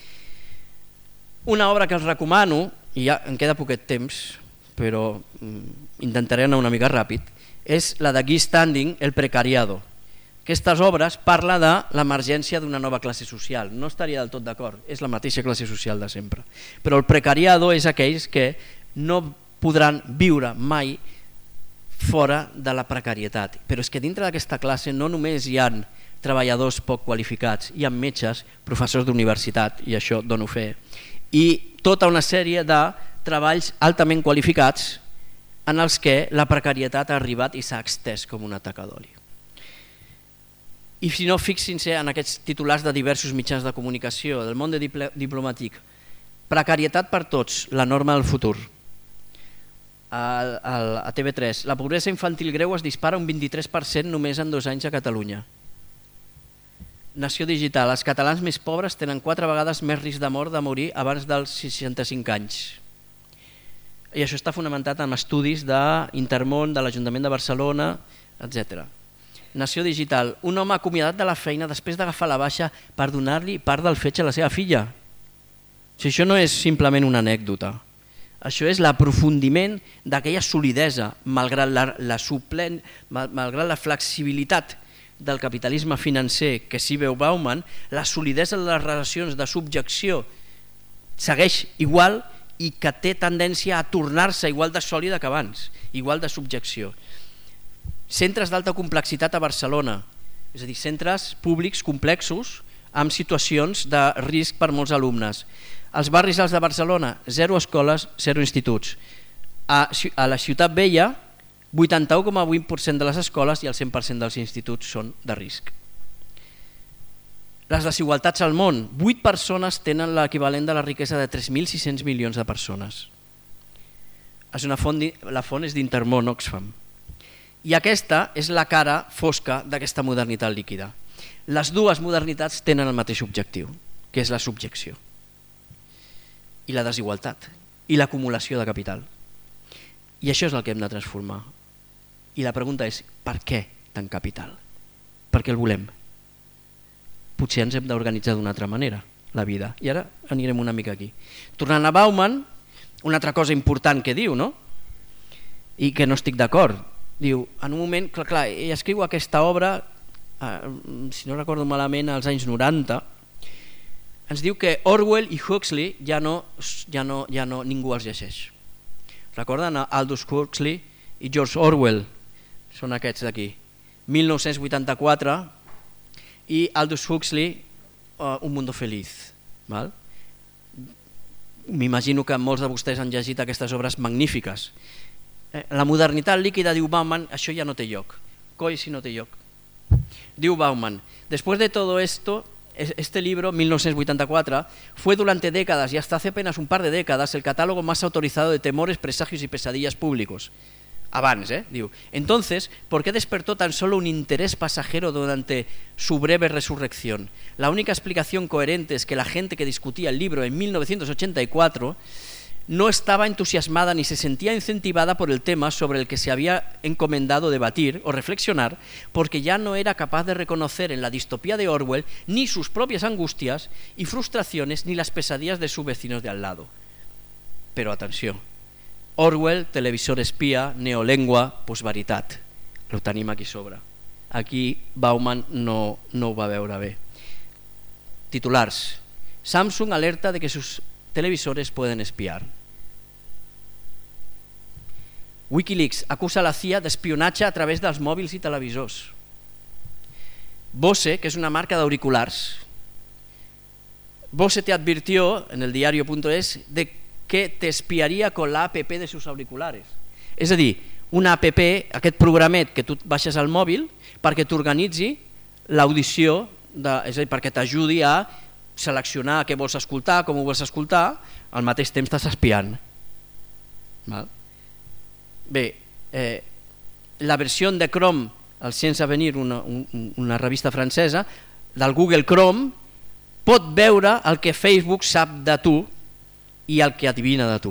Speaker 2: Una obra que els recomano, i ja em queda poquet temps, però intentaré anar una mica ràpid, és la de Guy Standing, El precariado. Aquestes obres parla de l'emergència d'una nova classe social. No estaria del tot d'acord, és la mateixa classe social de sempre. Però el precariado és aquells que no podran viure mai fora de la precarietat. Però és que dintre d'aquesta classe no només hi ha treballadors poc qualificats, hi ha metges, professors d'universitat, i això dono fe, i tota una sèrie de treballs altament qualificats en els que la precarietat ha arribat i s'ha extès com una taca d'oli. I si no, fixin-se en aquests titulars de diversos mitjans de comunicació, del món diplomàtic. Precarietat per tots, la norma del futur. A T V tres, la pobresa infantil greu es dispara un vint-i-tres per cent només en dos anys a Catalunya. Nació digital, els catalans més pobres tenen quatre vegades més risc de mort de morir abans dels seixanta-cinc anys. I això està fonamentat en estudis d'Intermón, de l'Ajuntament de Barcelona, etcètera. Nació digital, un home acomiadat de la feina després d'agafar la baixa per donar-li part del fetge a la seva filla. Si això no és simplement una anècdota, això és l'aprofundiment d'aquella solidesa, malgrat la, la, suplent, malgrat la flexibilitat del capitalisme financer que s'hi veu Bauman, la solidesa de les relacions de subjecció segueix igual i que té tendència a tornar-se igual de sòlida que abans, igual de subjecció. Centres d'alta complexitat a Barcelona, és a dir, centres públics complexos amb situacions de risc per molts alumnes. Als barris alts de Barcelona, zero escoles, zero instituts. A la Ciutat Vella, vuitanta-u coma vuit per cent de les escoles i el cent per cent dels instituts són de risc. Les desigualtats al món. vuit persones tenen l'equivalent de la riquesa de tres mil sis-cents milions de persones. És una font, la font és d'Intermón, Oxfam. I aquesta és la cara fosca d'aquesta modernitat líquida. Les dues modernitats tenen el mateix objectiu, que és la subjecció i la desigualtat i l'acumulació de capital. I això és el que hem de transformar. I la pregunta és, per què tant capital? Per què el volem? Potser ens hem d'organitzar d'una altra manera, la vida. I ara anirem una mica aquí. Tornant a Bauman, una altra cosa important que diu, no? I que no estic d'acord. Diu, en un moment, clar, clar, ell escriu aquesta obra, eh, si no recordo malament, als anys noranta, ens diu que Orwell i Huxley ja no, ja no, ja no ningú els llegeix. Recorden Aldous Huxley i George Orwell? Són aquests d'aquí. mil nou-cents vuitanta-quatre i Aldous Huxley, uh, Un mundo feliz. Val? M'imagino que molts de vostès han llegit aquestes obres magnífiques. La modernitat líquida, diu Bauman, això ya no té lloc. Coi si no té lloc. Diu Bauman, después de todo esto, este libro, mil novecientos ochenta y cuatro, fue durante décadas y hasta hace apenas un par de décadas el catálogo más autorizado de temores, presagios y pesadillas públicos. Abans, eh? Diu. Entonces, ¿por qué despertó tan solo un interés pasajero durante su breve resurrección? La única explicación coherente es que la gente que discutía el libro en mil novecientos ochenta y cuatro no estaba entusiasmada ni se sentía incentivada por el tema sobre el que se había encomendado debatir o reflexionar, porque ya no era capaz de reconocer en la distopía de Orwell ni sus propias angustias y frustraciones ni las pesadillas de sus vecinos de al lado. Pero atenció, Orwell, televisor espia, neolengua, postveritat. Ho tenim aquí sobre. Aquí Bauman no, no ho va veure bé. Titulars. Samsung alerta de que sus televisores pueden espiar. Wikileaks acusa a la C I A d'espionatge a través dels mòbils i televisors. Bose, que es una marca de auriculares, Bose te advirtió en el diario punto es de que te espiaria con la app de sus auriculares. És a dir, una app, aquest programet que tu baixes al mòbil perquè t'organitzi l'audició, és a dir, perquè t'ajudi a seleccionar què vols escoltar, com ho vols escoltar, al mateix temps estàs espiant. Val? Bé, eh, la versió de Chrome, el Science Avenir, una, un, una revista francesa, del Google Chrome, pot veure el que Facebook sap de tu i el que adivina de tu.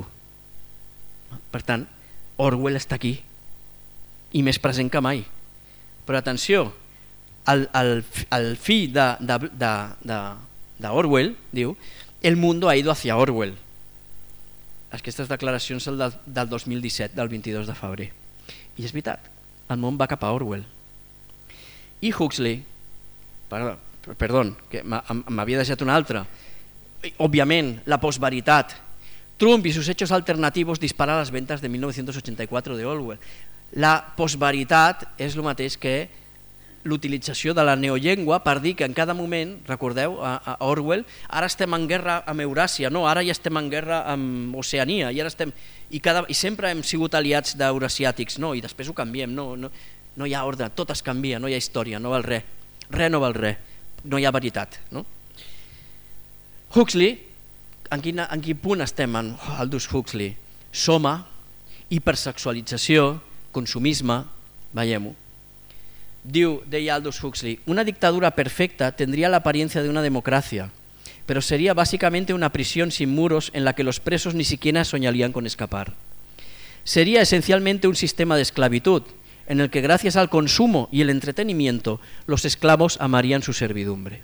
Speaker 2: Per tant, Orwell està aquí i més present que mai. Però atenció, el, el, el fill de, de, de, de, de Orwell diu el mundo ha ido hacia Orwell. Aquestes declaracions són del, del dos mil disset, del vint-i-dos de febrer. I és veritat, el món va cap a Orwell. I Huxley, perdó, perdó que m'havia deixat una altra, òbviament la postveritat, Trump y sus hechos alternativos disparan las ventas de mil novecientos ochenta y cuatro de Orwell. La postveritat és el mateix que l'utilització de la neollengua per dir que en cada moment, recordeu, a, a Orwell, ara estem en guerra amb Euràsia, no, ara ja estem en guerra amb Oceania, i, ara estem, i, cada, i sempre hem sigut aliats d'eurasiàtics, no, i després ho canviem, no, no, no hi ha ordre, tot es canvia, no hi ha història, no val res, res no val res, no hi ha veritat. No? Huxley, en quin, en quin punt estem en Aldous Huxley? Soma, hipersexualització, consumisme, veiem-ho. Diu, deia Aldous Huxley, una dictadura perfecta tendría la apariencia de una democracia, pero sería básicamente una prisión sin muros en la que los presos ni siquiera soñarían con escapar. Sería esencialmente un sistema de esclavitud, en el que gracias al consumo y el entretenimiento los esclavos amarían su servidumbre.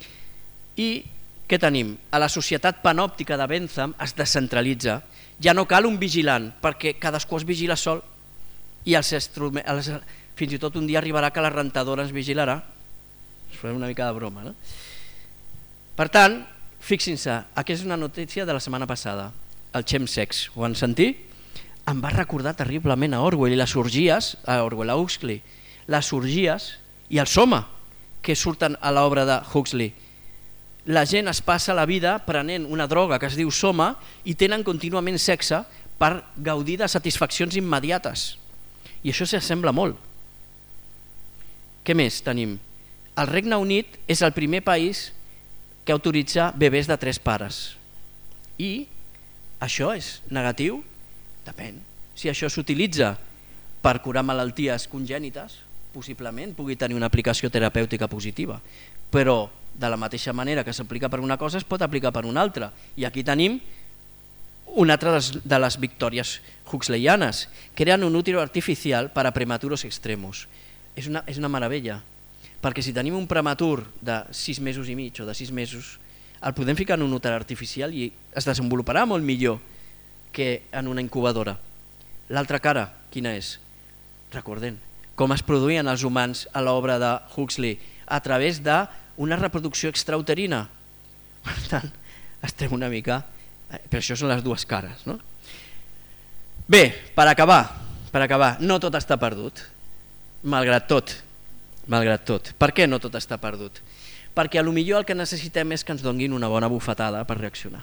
Speaker 2: I què tenim? A la societat panòptica de Bentham es descentralitza, ja no cal un vigilant perquè cadascú es vigila sol i els els, fins i tot un dia arribarà que la rentadora ens vigilarà. Us faré una mica de broma, no? Per tant, fixin-se, aquesta és una notícia de la setmana passada, el chemsex, ho han sentit? Em va recordar terriblement a Orwell i les orgies, a Orwell, a Huxley, les orgies i el soma que surten a l'obra de Huxley. La gent es passa la vida prenent una droga que es diu soma i tenen contínuament sexe per gaudir de satisfaccions immediates. I això s'assembla molt. Què més tenim? El Regne Unit és el primer país que autoritza bebès de tres pares. I això és negatiu? Depèn. Si això s'utilitza per curar malalties congènites, possiblement pugui tenir una aplicació terapèutica positiva, però de la mateixa manera que s'aplica per una cosa es pot aplicar per una altra. I aquí tenim una altra de les victòries huxleyanes. Crean un útero artificial per a prematuros extremos. És una, és una meravella, perquè si tenim un prematur de sis mesos i mig o de sis mesos, el podem ficar en un úter artificial i es desenvoluparà molt millor que en una incubadora. L'altra cara, quina és? Recordem com es produïen els humans a l'obra de Huxley a través d'una reproducció extrauterina. Per tant, estem una mica... Per això són les dues cares, no? Bé, per acabar, per acabar, no tot està perdut, malgrat tot, malgrat tot. Per què no tot està perdut? Perquè a lo millor el que necessitem és que ens donguin una bona bufetada per reaccionar.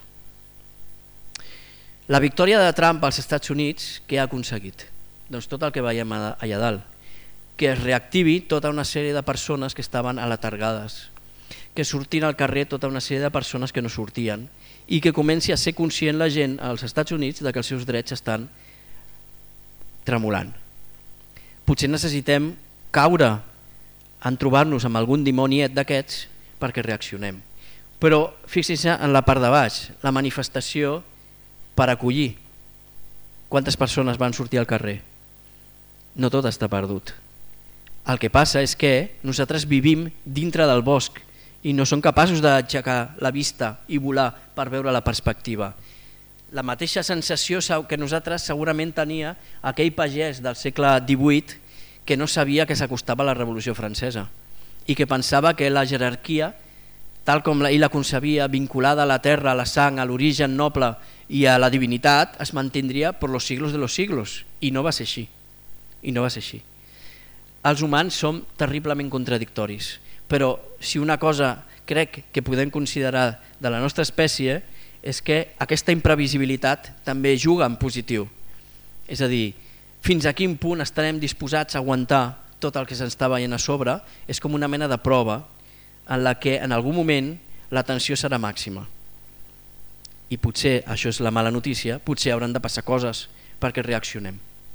Speaker 2: La victòria de Trump als Estats Units, què ha aconseguit? Doncs tot el que veiem allà dalt, que es reactivi tota una sèrie de persones que estaven aletargades, que sortin al carrer tota una sèrie de persones que no sortien i que comenci a ser conscient la gent als Estats Units de que els seus drets estan tremolant. Potser necessitem caure en trobar-nos amb algun dimoniet d'aquests perquè reaccionem. Però fixin-se en la part de baix, la manifestació per acollir. Quantes persones van sortir al carrer? No tot està perdut. El que passa és que nosaltres vivim dintre del bosc i no som capaços d'aixecar la vista i volar per veure la perspectiva. La mateixa sensació que nosaltres segurament tenia aquell pagès del segle divuit que no sabia que s'acostava a la Revolució Francesa i que pensava que la jerarquia, tal com ell la concebia, vinculada a la terra, a la sang, a l'origen noble i a la divinitat, es mantindria per los siglos de los siglos. I no va ser així. I no va ser així. Els humans som terriblement contradictoris, però si una cosa crec que podem considerar de la nostra espècie és que aquesta imprevisibilitat també juga en positiu. És a dir, fins a quin punt estarem disposats a aguantar tot el que se'ns està veient a sobre, és com una mena de prova en la que en algun moment la tensió serà màxima. I potser, això és la mala notícia, potser hauran de passar coses perquè reaccionem.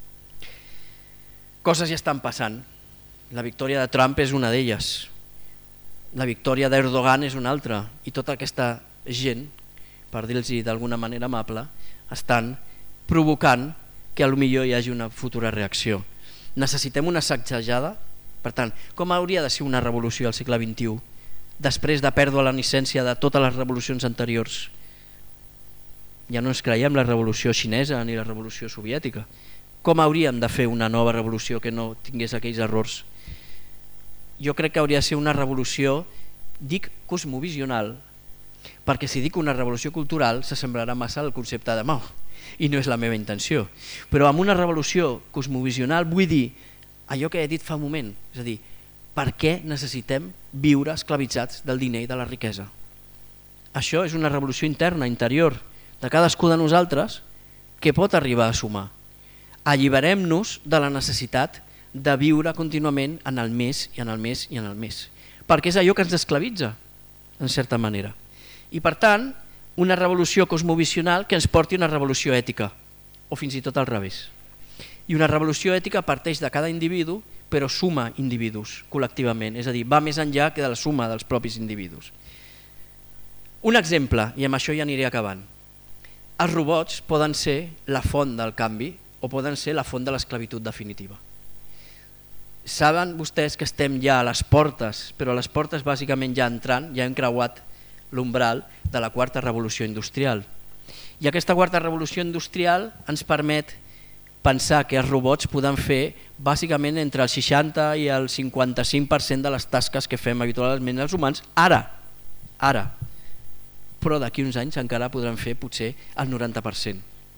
Speaker 2: Coses ja estan passant. La victòria de Trump és una d'elles. La victòria d'Erdogan és una altra. I tota aquesta gent, per dir-los d'alguna manera amable, estan provocant que potser hi hagi una futura reacció. Necessitem una sacsejada. Per tant, com hauria de ser una revolució al segle vint-i-u després de perdre la llicència de totes les revolucions anteriors? Ja no ens creiem la revolució xinesa ni la revolució soviètica. Com hauríem de fer una nova revolució que no tingués aquells errors? Jo crec que hauria de ser una revolució, dic cosmovisional, perquè si dic una revolució cultural s'assemblarà massa al concepte de Mao i no és la meva intenció. Però amb una revolució cosmovisional vull dir allò que he dit fa un moment, és a dir, per què necessitem viure esclavitzats del diner i de la riquesa? Això és una revolució interna, interior, de cadascú de nosaltres que pot arribar a sumar. Alliberem-nos de la necessitat de viure contínuament en el més i en el més i en el més, perquè és allò que ens esclavitza, en certa manera. I per tant, una revolució cosmovisional que ens porti a una revolució ètica, o fins i tot al revés. I una revolució ètica parteix de cada individu, però suma individus col·lectivament, és a dir, va més enllà que de la suma dels propis individus. Un exemple, i amb això ja aniré acabant. Els robots poden ser la font del canvi o poden ser la font de l'esclavitud definitiva. Saben vostès que estem ja a les portes, però a les portes bàsicament ja entrant, ja hem creuat l'umbral de la quarta revolució industrial. I aquesta quarta revolució industrial ens permet pensar que els robots poden fer bàsicament entre el seixanta i el cinquanta-cinc per cent de les tasques que fem habitualment els humans, ara, ara. Però d'aquí uns anys encara podran fer potser el noranta per cent.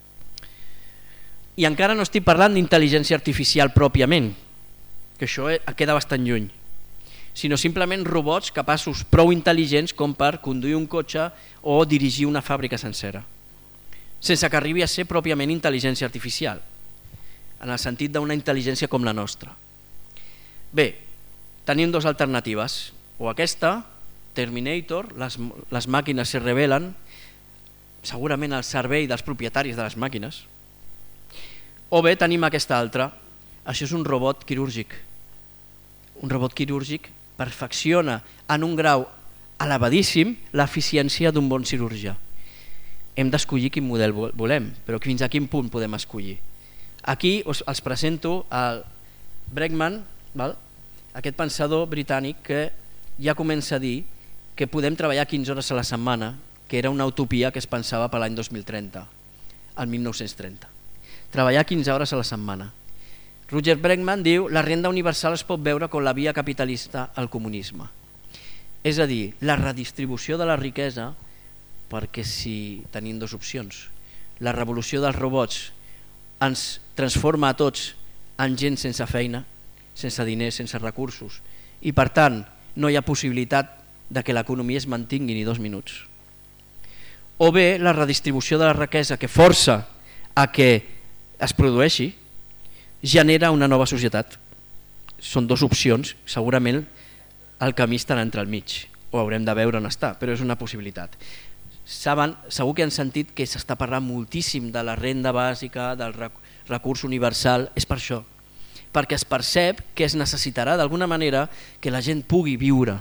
Speaker 2: I encara no estic parlant d'intel·ligència artificial pròpiament, que això queda bastant lluny, sinó simplement robots capaços prou intel·ligents com per conduir un cotxe o dirigir una fàbrica sencera, sense que arribi a ser pròpiament intel·ligència artificial. en el sentit d'una intel·ligència com la nostra. Bé, tenim dues alternatives, o aquesta, Terminator, les, les màquines se rebel·len, segurament al servei dels propietaris de les màquines, o bé tenim aquesta altra, això és un robot quirúrgic. Un robot quirúrgic perfecciona en un grau elevadíssim l'eficiència d'un bon cirurgià. Hem d'escollir quin model volem, però fins a quin punt podem escollir. Aquí us, els presento el Bregman, val? Aquest pensador britànic que ja comença a dir que podem treballar quinze hores a la setmana, que era una utopia que es pensava per l'any dos mil trenta, el mil nou-cents trenta. Treballar quinze hores a la setmana. Roger Bregman diu la renda universal es pot veure com la via capitalista al comunisme. És a dir, la redistribució de la riquesa, perquè si tenim dues opcions, la revolució dels robots ens transforma a tots en gent sense feina, sense diners, sense recursos, i per tant no hi ha possibilitat de que l'economia es mantingui ni dos minuts. O bé la redistribució de la riquesa que força a que es produeixi genera una nova societat. Són dues opcions, segurament el camí estarà entre el mig, o haurem de veure on està, però és una possibilitat. Saben, segur que han sentit que s'està parlant moltíssim de la renda bàsica, del recurs universal, és per això, perquè es percep que es necessitarà d'alguna manera que la gent pugui viure.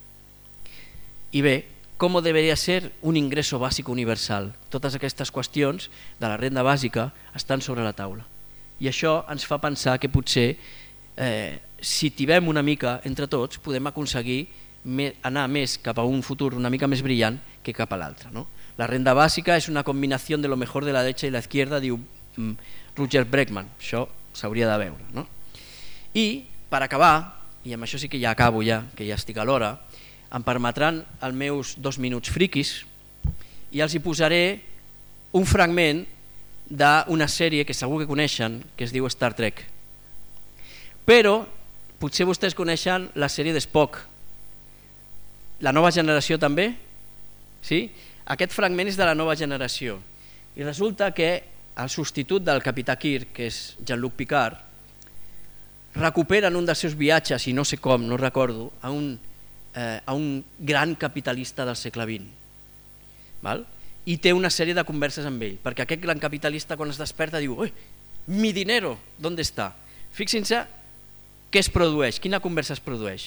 Speaker 2: I bé, com deberia ser un ingreso bàsic universal? Totes aquestes qüestions de la renda bàsica estan sobre la taula. I això ens fa pensar que potser eh, si tibem una mica entre tots podem aconseguir anar més cap a un futur una mica més brillant que cap a l'altre, no? La renda bàsica és una combinació de lo mejor de la derecha i la izquierda, diu Roger Bregman, això s'hauria de veure, no? I per acabar, i amb això sí que ja acabo ja, que ja estic a l'hora, em permetran els meus dos minuts friquis i els hi posaré un fragment d'una sèrie que segur que coneixen, que es diu Star Trek. Però potser vostès coneixen la sèrie d'Spock. La nova generació també? Sí? Aquest fragment és de la nova generació. I resulta que el substitut del capità Kirk, que és Jean-Luc Picard, recupera en un dels seus viatges, i no sé com, no recordo, a un, eh, a un gran capitalista del segle vint. Val? I té una sèrie de converses amb ell, perquè aquest gran capitalista quan es desperta diu «Ui, mi dinero, ¿dónde està?» Fixin-se què es produeix, quina conversa es produeix.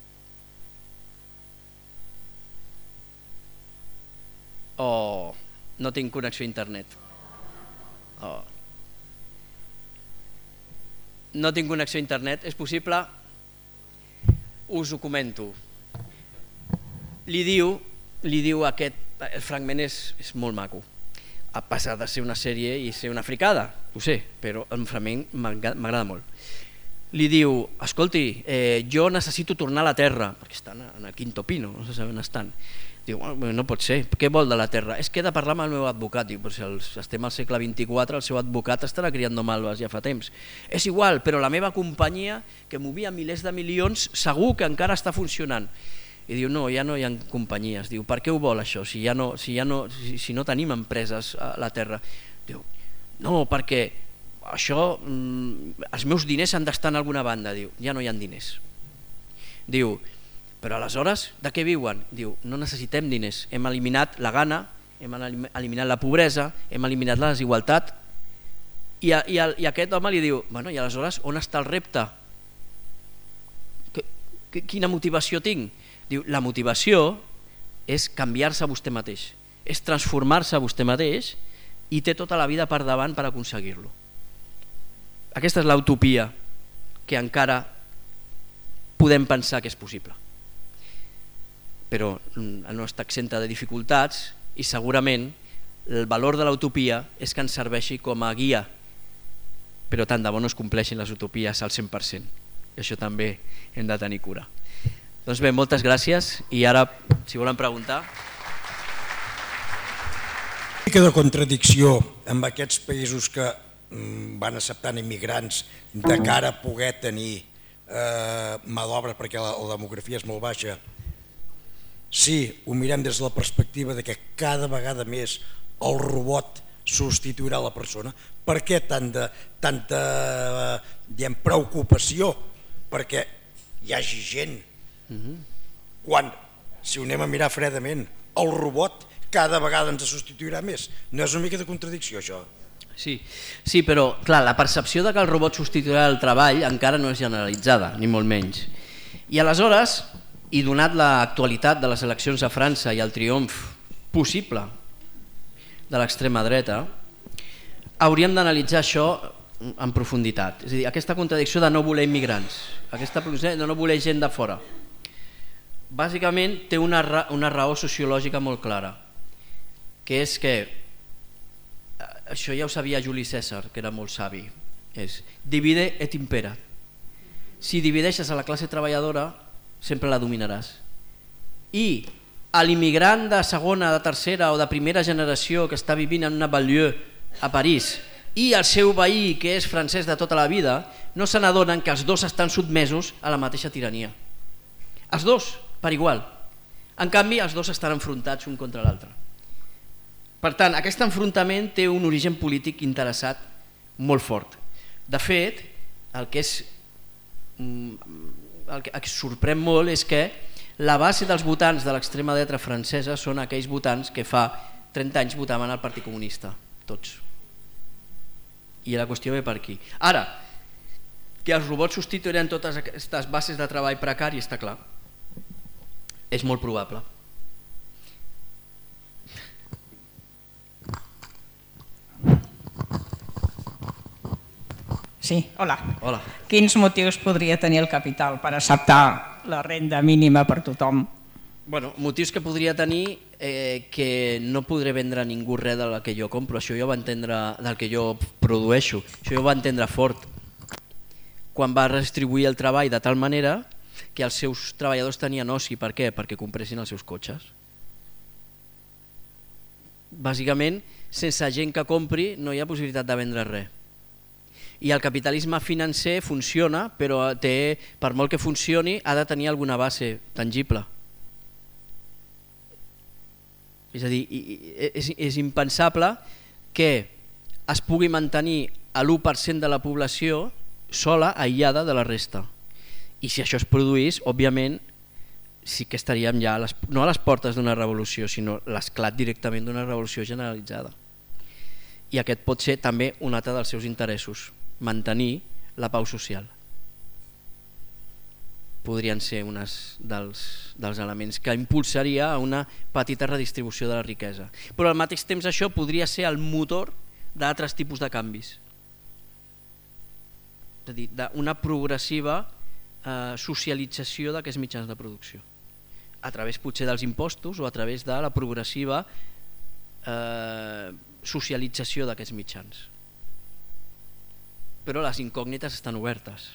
Speaker 2: Oh, no tinc connexió a internet. Oh. No tinc connexió a internet, és possible? Us ho comento. Li diu, li diu aquest, el fragment és, és molt maco. Ha passat de ser una sèrie i ser una fricada, ho sé, però el fragment m'agrada molt. Li diu, escolti, eh, jo necessito tornar a la Terra, perquè estan en el quinto pino, no sé on estan. Diu, no pot ser, què vol de la Terra? És que he de parlar amb el meu advocat. Diu, però si els, estem al segle vint-i-quatre, el seu advocat estarà criando malves ja fa temps. És igual, però la meva companyia, que movia milers de milions, segur que encara està funcionant. I diu, no, ja no hi ha companyies. Diu, per què ho vol això, si, ja no, si, ja no, si, si no tenim empreses a la Terra? Diu, no, perquè això, mm, els meus diners han d'estar en alguna banda. Diu, ja no hi ha diners. Diu, però aleshores, de què viuen? Diu, no necessitem diners, hem eliminat la gana, hem eliminat la pobresa, hem eliminat la desigualtat, i, a, i, a, i aquest home li diu, bueno, i aleshores on està el repte? Quina motivació tinc? Diu, la motivació és canviar-se a vostè mateix, és transformar-se a vostè mateix i té tota la vida per davant per aconseguir-lo. Aquesta és l'utopia que encara podem pensar que és possible. Però no està exenta de dificultats i segurament el valor de l'utopia és que ens serveixi com a guia, però tant de bo no es compleixin les utopies al cent per cent. I això també hem de tenir cura. Doncs bé, moltes gràcies i ara, si volen preguntar...
Speaker 3: Una mica de contradicció amb aquests països que van acceptant immigrants de cara a poder tenir eh, mà d'obra perquè la, la demografia és molt baixa. Sí, ho mirem des de la perspectiva de que cada vegada més el robot substituirà la persona. Per què tant de, tanta diguem, preocupació? Perquè hi hagi gent. Quan, si ho anem a mirar fredament, el robot cada vegada ens substituirà més. No és una mica de contradicció, això?
Speaker 2: Sí, sí, però clar, la percepció de que el robot substituirà el treball encara no és generalitzada, ni molt menys. I aleshores, i donat l'actualitat de les eleccions a França i el triomf possible de l'extrema dreta, hauríem d'analitzar això en profunditat. És a dir, aquesta contradicció de no voler immigrants, aquesta contradicció de no voler gent de fora, bàsicament té una, ra una raó sociològica molt clara, que és que, això ja ho sabia Juli Cèsar, que era molt savi, és divide et impera. Si divideixes a la classe treballadora, sempre la dominaràs. I a l'immigrant de segona, de tercera o de primera generació que està vivint en una banlieue a París i el seu veí, que és francès de tota la vida, no se n'adonen que els dos estan sotmesos a la mateixa tirania. Els dos, per igual. En canvi, els dos estan enfrontats un contra l'altre. Per tant, aquest enfrontament té un origen polític interessat molt fort. De fet, el que, és, el que sorprèn molt és que la base dels votants de l'extrema dreta francesa són aquells votants que fa trenta anys votaven al Partit Comunista, tots. I la qüestió ve per aquí. Ara, que els robots substituiran totes aquestes bases de treball precari, està clar. És molt probable.
Speaker 4: Sí, hola.
Speaker 2: Hola.
Speaker 4: Quins motius podria tenir el capital per acceptar la renda mínima per tothom?
Speaker 2: Bueno, motius que podria tenir eh, que no podré vendre a ningú res del que jo compro, això jo va entendre del que jo produeixo, això jo va entendre Ford quan va redistribuir el treball de tal manera que els seus treballadors tenien oci. Per què? Perquè compressin els seus cotxes. Bàsicament, sense gent que compri no hi ha possibilitat de vendre res. I el capitalisme financer funciona, però té, per molt que funcioni, ha de tenir alguna base tangible. És a dir, és, és impensable que es pugui mantenir a l'u per cent de la població sola, aïllada de la resta. I si això es produís, òbviament, sí que estaríem ja a les, no a les portes d'una revolució, sinó l'esclat directament d'una revolució generalitzada. I aquest pot ser també un altre dels seus interessos, mantenir la pau social. Podrien ser un dels, dels elements que impulsaria a una petita redistribució de la riquesa. Però al mateix temps això podria ser el motor d'altres tipus de canvis. És a dir, d'una progressiva eh, socialització d'aquests mitjans de producció. A través potser dels impostos o a través de la progressiva eh, socialització d'aquests mitjans. Però les incògnites estan obertes.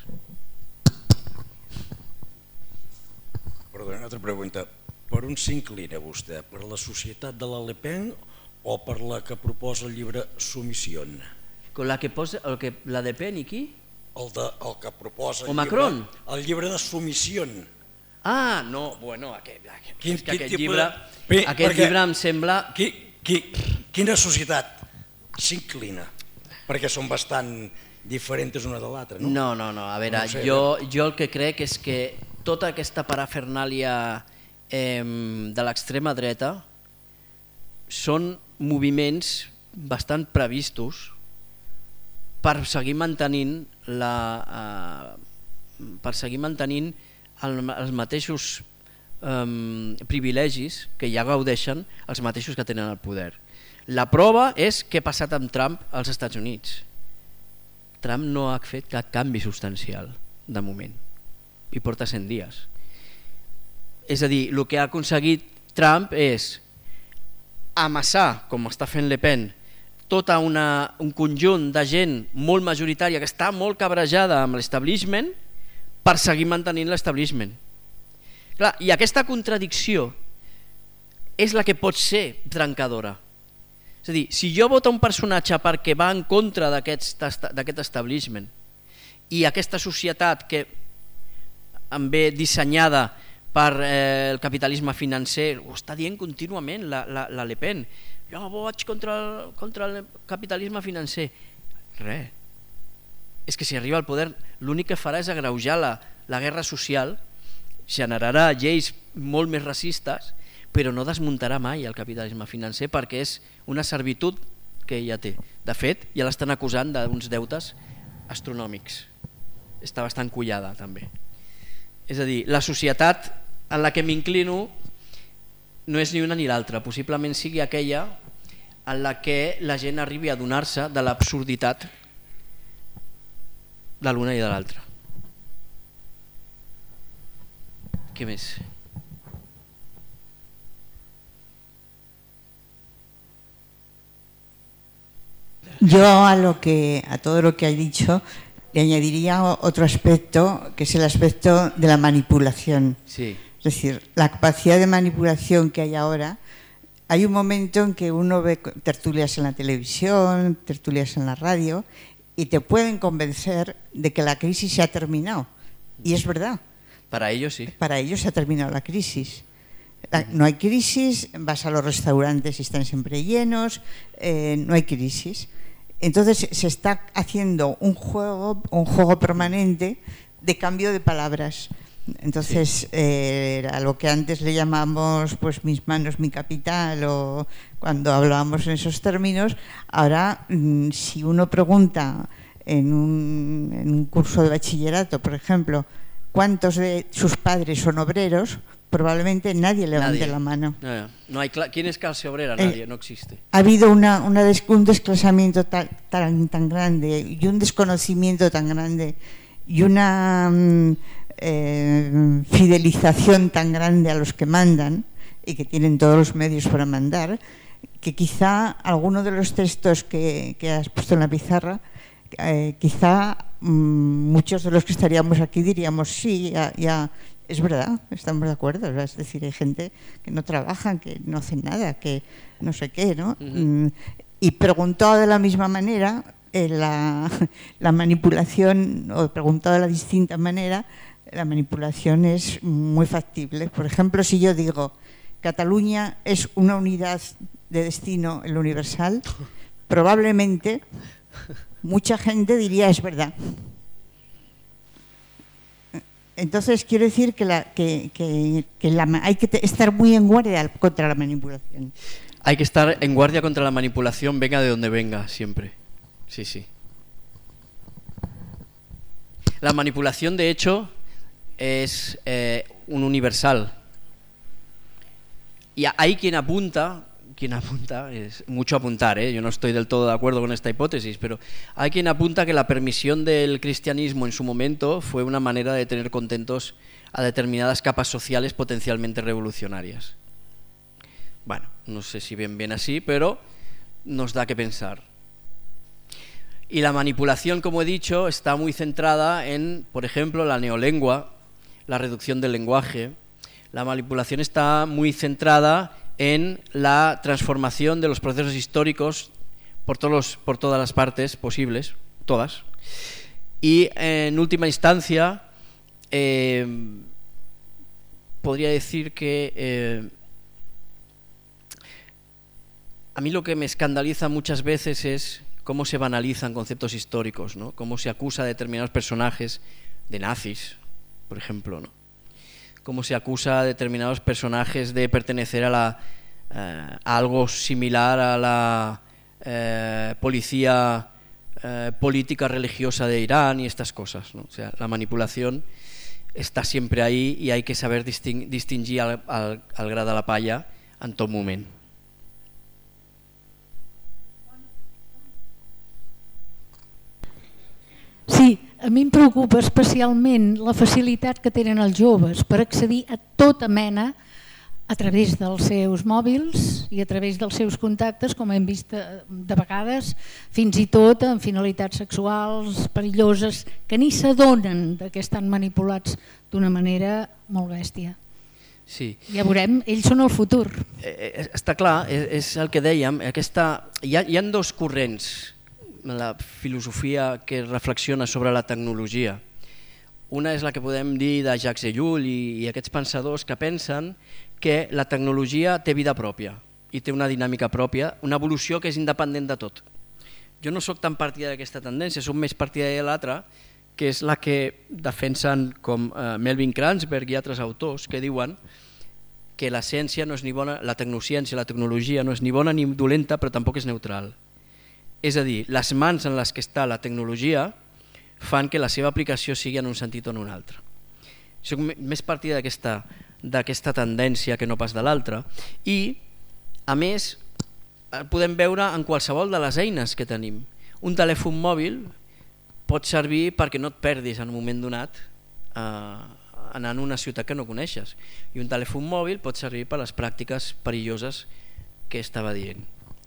Speaker 3: Perdona, una altra pregunta. Per on s'inclina vostè? Per la societat de la Le Pen o per la que proposa el llibre Sumissió?
Speaker 2: La que posa, el que, la de Pen i qui?
Speaker 3: El, de, el que proposa el
Speaker 2: o Macron?
Speaker 3: Llibre, el llibre de Sumissió.
Speaker 2: Ah, no, bueno, aquest, aquest,
Speaker 3: quin,
Speaker 2: que aquest,
Speaker 3: quin
Speaker 2: llibre,
Speaker 3: de...
Speaker 2: aquest
Speaker 3: perquè,
Speaker 2: llibre em sembla...
Speaker 3: Qui, qui, quina societat s'inclina? Perquè són bastant diferents una de l'altra, no?
Speaker 2: No, no, no, a veure, no sé, jo, jo el que crec és que tota aquesta parafernàlia eh, de l'extrema dreta són moviments bastant previstos per seguir mantenint la, eh, per seguir mantenint el, els mateixos eh, privilegis que ja gaudeixen els mateixos que tenen el poder. La prova és què ha passat amb Trump als Estats Units. Trump no ha fet cap canvi substancial de moment i porta cent dies. És a dir, el que ha aconseguit Trump és amassar, com està fent Le Pen, tot una, un conjunt de gent molt majoritària que està molt cabrejada amb l'establishment per seguir mantenint l'establishment. Clar, i aquesta contradicció és la que pot ser trencadora. És a dir, si jo voto un personatge perquè va en contra d'aquest establishment i aquesta societat que em ve dissenyada per eh, el capitalisme financer, ho està dient contínuament la, la, la Le Pen, jo boig contra el, contra el capitalisme financer. Res. És que si arriba al poder l'únic que farà és agreujar la, la guerra social, generarà lleis molt més racistes, però no desmuntarà mai el capitalisme financer perquè és una servitud que ella té. De fet, ja l'estan acusant d'uns deutes astronòmics. Està bastant collada també. És a dir, la societat en la que m'inclino no és ni una ni l'altra, possiblement sigui aquella en la que la gent arribi a adonar-se de l'absurditat de l'una i de l'altra. Què més?
Speaker 5: Yo a lo que a todo lo que ha dicho le añadiría otro aspecto, que es el aspecto de la manipulación.
Speaker 2: Sí.
Speaker 5: Es decir, la capacidad de manipulación que hay ahora. Hay un momento en que uno ve tertulias en la televisión, tertulias en la radio, y te pueden convencer de que la crisis se ha terminado. Y es verdad.
Speaker 2: Para ellos sí.
Speaker 5: Para ellos se ha terminado la crisis. La, no hay crisis, vas a los restaurantes y están siempre llenos, eh, no hay crisis. Entonces se está haciendo un juego, un juego permanente de cambio de palabras. Entonces, sí. eh, a lo que antes le llamamos pues mis manos, mi capital, o cuando hablábamos en esos términos, ahora mmm, si uno pregunta en un, en un curso de bachillerato, por ejemplo, ¿cuántos de sus padres son obreros? Probablemente nadie levante
Speaker 2: nadie.
Speaker 5: la mano.
Speaker 2: No, no hay ¿Quién es clase obrera? Nadie, eh, no existe.
Speaker 5: Ha habido una, una des, un desclasamiento tan, tan, tan grande y un desconocimiento tan grande y una mm, eh, fidelización tan grande a los que mandan y que tienen todos los medios para mandar, que quizá alguno de los textos que, que has puesto en la pizarra, eh, quizá mm, muchos de los que estaríamos aquí diríamos sí, ya... ya es verdad, estamos de acuerdo. Es decir, hay gente que no trabaja, que no hace nada, que no sé qué, ¿no? Uh-huh. Y preguntado de la misma manera, eh, la, la manipulación, o preguntado de la distinta manera, la manipulación es muy factible. Por ejemplo, si yo digo, Cataluña es una unidad de destino en lo universal, probablemente mucha gente diría es verdad. Entonces, quiero decir que, la, que, que, que la, hay que estar muy en guardia contra la manipulación.
Speaker 2: Hay que estar en guardia contra la manipulación, venga de donde venga, siempre. Sí, sí. La manipulación, de hecho, es eh, un universal. Y hay quien apunta... quien apunta, es mucho apuntar, ¿eh? Yo no estoy del todo de acuerdo con esta hipótesis, pero hay quien apunta que la permisión del cristianismo en su momento fue una manera de tener contentos a determinadas capas sociales potencialmente revolucionarias. Bueno, no sé si bien bien así, pero nos da que pensar. Y la manipulación, como he dicho, está muy centrada en, por ejemplo, la neolengua, la reducción del lenguaje. La manipulación está muy centrada en la transformación de los procesos históricos por, todos los, por todas las partes posibles, todas. Y en última instancia, eh, podría decir que eh, a mí lo que me escandaliza muchas veces es cómo se banalizan conceptos históricos, ¿no? Cómo se acusa a determinados personajes de nazis, por ejemplo, ¿no? Cómo se acusa a determinados personajes de pertenecer a, la, eh, a algo similar a la eh, policía eh, política religiosa de Irán y estas cosas, ¿no? O sea, la manipulación está siempre ahí y hay que saber disting, distingir al, al, al gra de la palla en tot moment.
Speaker 1: Sí, a mi em preocupa especialment la facilitat que tenen els joves per accedir a tota mena a través dels seus mòbils i a través dels seus contactes, com hem vist de vegades, fins i tot en finalitats sexuals perilloses, que ni s'adonen que estan manipulats d'una manera molt bèstia.
Speaker 2: Sí.
Speaker 1: Ja veurem, ells són el futur.
Speaker 2: Eh, està clar, és, és el que dèiem, aquesta, hi, ha, hi ha dos corrents la filosofia que reflexiona sobre la tecnologia. Una és la que podem dir de Jacques Ellul i, i aquests pensadors que pensen que la tecnologia té vida pròpia, i té una dinàmica pròpia, una evolució que és independent de tot. Jo no sóc tan partidari d'aquesta tendència, sóc més partidari de l'altra, que és la que defensen com Melvin Kranzberg i altres autors que diuen que la ciència no és ni bona, la tecnociència, la tecnologia no és ni bona ni dolenta, però tampoc és neutral. És a dir, les mans en les que està la tecnologia fan que la seva aplicació sigui en un sentit o en un altre. Soc més partida d'aquesta d'aquesta tendència que no pas de l'altra, i a més podem veure en qualsevol de les eines que tenim. Un telèfon mòbil pot servir perquè no et perdis en un moment donat eh, anant a una ciutat que no coneixes, i un telèfon mòbil pot servir per les pràctiques perilloses que estava dient.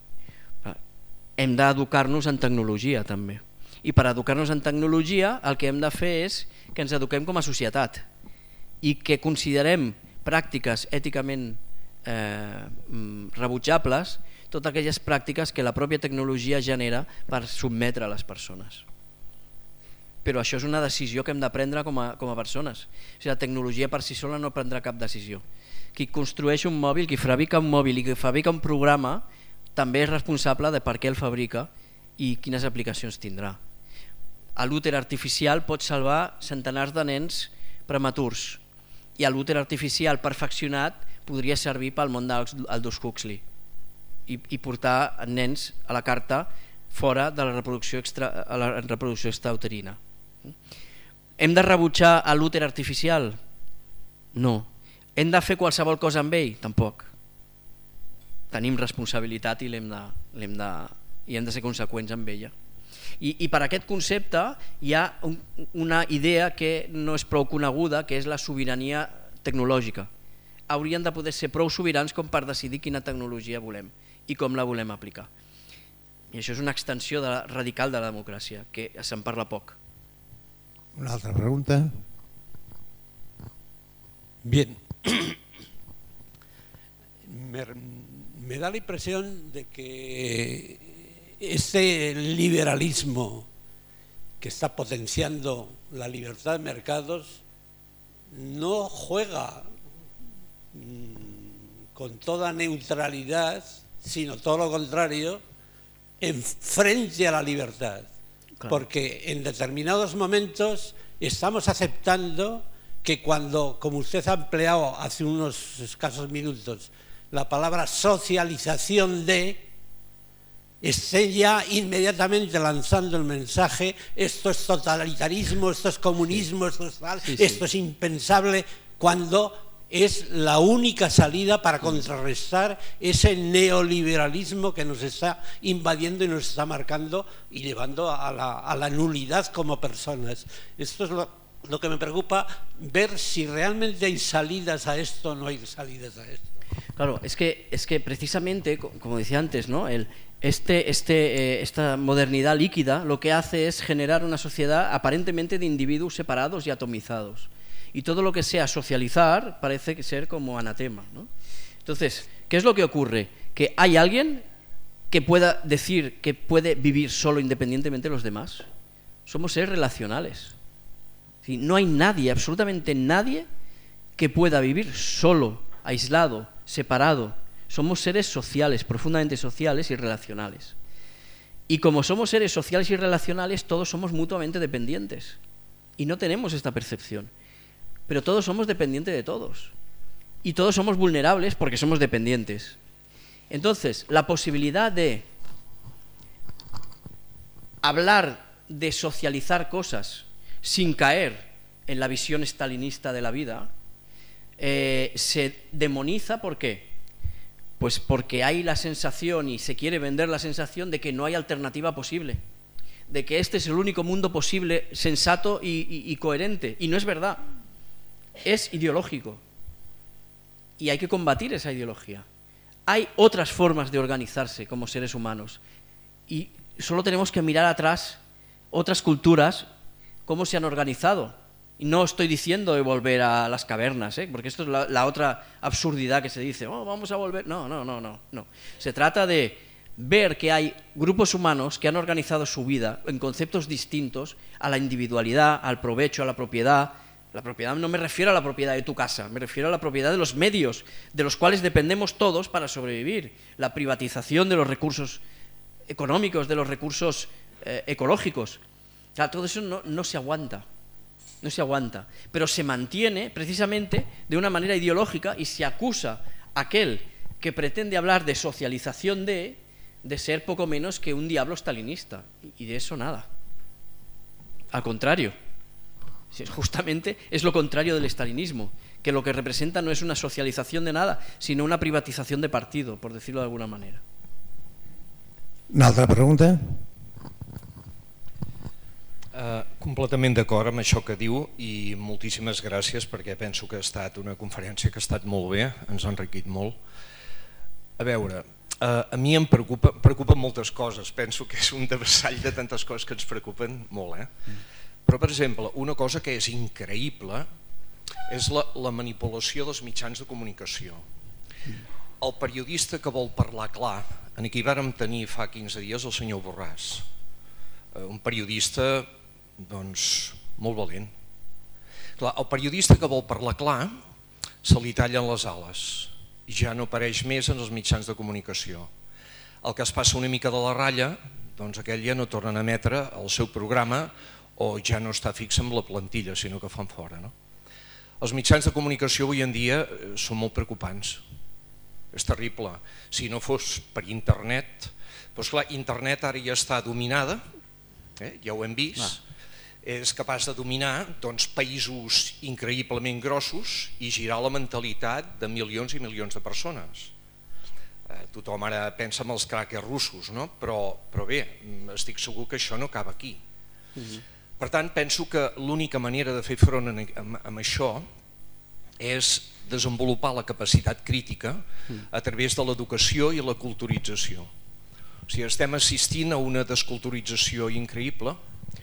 Speaker 2: Hem d'educar-nos en tecnologia també, i per educar-nos en tecnologia el que hem de fer és que ens eduquem com a societat i que considerem pràctiques èticament eh, rebutjables totes aquelles pràctiques que la pròpia tecnologia genera per sotmetre les persones. Però això és una decisió que hem de prendre com a, com a persones. O sigui, la tecnologia per si sola no prendrà cap decisió. Qui construeix un mòbil, qui fabrica un mòbil i qui fabrica un programa també és responsable de per què el fabrica i quines aplicacions tindrà. L'úter artificial pot salvar centenars de nens prematurs, i l'úter artificial perfeccionat podria servir pel món d'Aldous Huxley i, i portar nens a la carta fora de la reproducció, extra, a la reproducció extrauterina. Hem de rebutjar l'úter artificial? No. Hem de fer qualsevol cosa amb ell? Tampoc. Tenim responsabilitat i l'hem de, l'hem de, i hem de ser conseqüents amb ella. I, i per aquest concepte hi ha un, una idea que no és prou coneguda, que és la sobirania tecnològica. Haurien de poder ser prou sobirans com per decidir quina tecnologia volem i com la volem aplicar. I això és una extensió de la, radical de la democràcia, que se'n parla poc.
Speaker 6: Una altra pregunta. Bien. Me, me da la impresión de que este liberalismo que está potenciando la libertad de mercados no juega con toda neutralidad, sino todo lo contrario, en frente a la libertad. Claro. Porque en determinados momentos estamos aceptando que cuando, como usted ha empleado hace unos escasos minutos, la palabra socialización de, esté ya inmediatamente lanzando el mensaje: esto es totalitarismo, esto es comunismo, sí. esto es tal, sí, sí. esto es impensable, cuando es la única salida para contrarrestar ese neoliberalismo que nos está invadiendo y nos está marcando y llevando a la, a la nulidad como personas. Esto es lo, lo que me preocupa, ver si realmente hay salidas a esto o no hay salidas a esto.
Speaker 2: Claro, es que, es que precisamente, como decía antes, ¿no? El, este, este, eh, esta modernidad líquida lo que hace es generar una sociedad aparentemente de individuos separados y atomizados. Y todo lo que sea socializar parece ser como anatema, ¿no? Entonces, ¿qué es lo que ocurre? Que hay alguien que pueda decir que puede vivir solo independientemente de los demás. Somos seres relacionales. ¿Sí? No hay nadie, absolutamente nadie, que pueda vivir solo, aislado, separado. Somos seres sociales, profundamente sociales y relacionales. Y como somos seres sociales y relacionales, todos somos mutuamente dependientes. Y no tenemos esta percepción. Pero todos somos dependientes de todos. Y todos somos vulnerables porque somos dependientes. Entonces, la posibilidad de hablar de socializar cosas sin caer en la visión stalinista de la vida, eh, se demoniza. ¿Por qué? Pues porque hay la sensación, y se quiere vender la sensación, de que no hay alternativa posible, de que este es el único mundo posible, sensato y, y, y coherente. Y no es verdad. Es ideológico. Y hay que combatir esa ideología. Hay otras formas de organizarse como seres humanos. Y solo tenemos que mirar atrás otras culturas, cómo se han organizado. Y no estoy diciendo de volver a las cavernas, ¿eh? Porque esto es la, la otra absurdidad que se dice, oh, vamos a volver. No, no, no, no, no. Se trata de ver que hay grupos humanos que han organizado su vida en conceptos distintos a la individualidad, al provecho, a la propiedad, La propiedad no me refiero a la propiedad de tu casa, me refiero a la propiedad de los medios de los cuales dependemos todos para sobrevivir. La privatización de los recursos económicos, de los recursos eh, ecológicos. Claro, todo eso no, no se aguanta, no se aguanta, pero se mantiene precisamente de una manera ideológica y se acusa a aquel que pretende hablar de socialización de, de ser poco menos que un diablo stalinista, y de eso nada. Al contrario. Justamente es lo contrario del estalinismo, que lo que representa no es una socialización de nada, sino una privatización de partido, por decirlo de alguna manera.
Speaker 7: Una altra pregunta?
Speaker 8: Uh, completament d'acord amb això que diu i moltíssimes gràcies, perquè penso que ha estat una conferència que ha estat molt bé, ens ha enriquit molt. A veure, uh, a mi em preocupa, preocupen moltes coses, penso que és un devessall de tantes coses que ens preocupen molt, eh? Mm. Però, per exemple, una cosa que és increïble és la, la manipulació dels mitjans de comunicació. El periodista que vol parlar clar, en aquí vàrem tenir fa quinze dies el senyor Borràs, un periodista doncs, molt valent. Clar, el periodista que vol parlar clar se li tallen les ales i ja no apareix més en els mitjans de comunicació. El que es passa una mica de la ratlla, doncs aquell ja no tornen a emetre el seu programa o ja no està fix amb la plantilla, sinó que fan fora. No? Els mitjans de comunicació avui en dia són molt preocupants. És terrible. Si no fos per internet, doncs clar, internet ara ja està dominada, eh? Ja ho hem vist, ah. És capaç de dominar doncs, països increïblement grossos i girar la mentalitat de milions i milions de persones. Eh, tothom ara pensa en els crackers russos, no? però, però bé, estic segur que això no acaba aquí. Uh-huh. Per tant, penso que l'única manera de fer front amb això és desenvolupar la capacitat crítica a través de l'educació i la culturització. O sigui, estem assistint a una desculturització increïble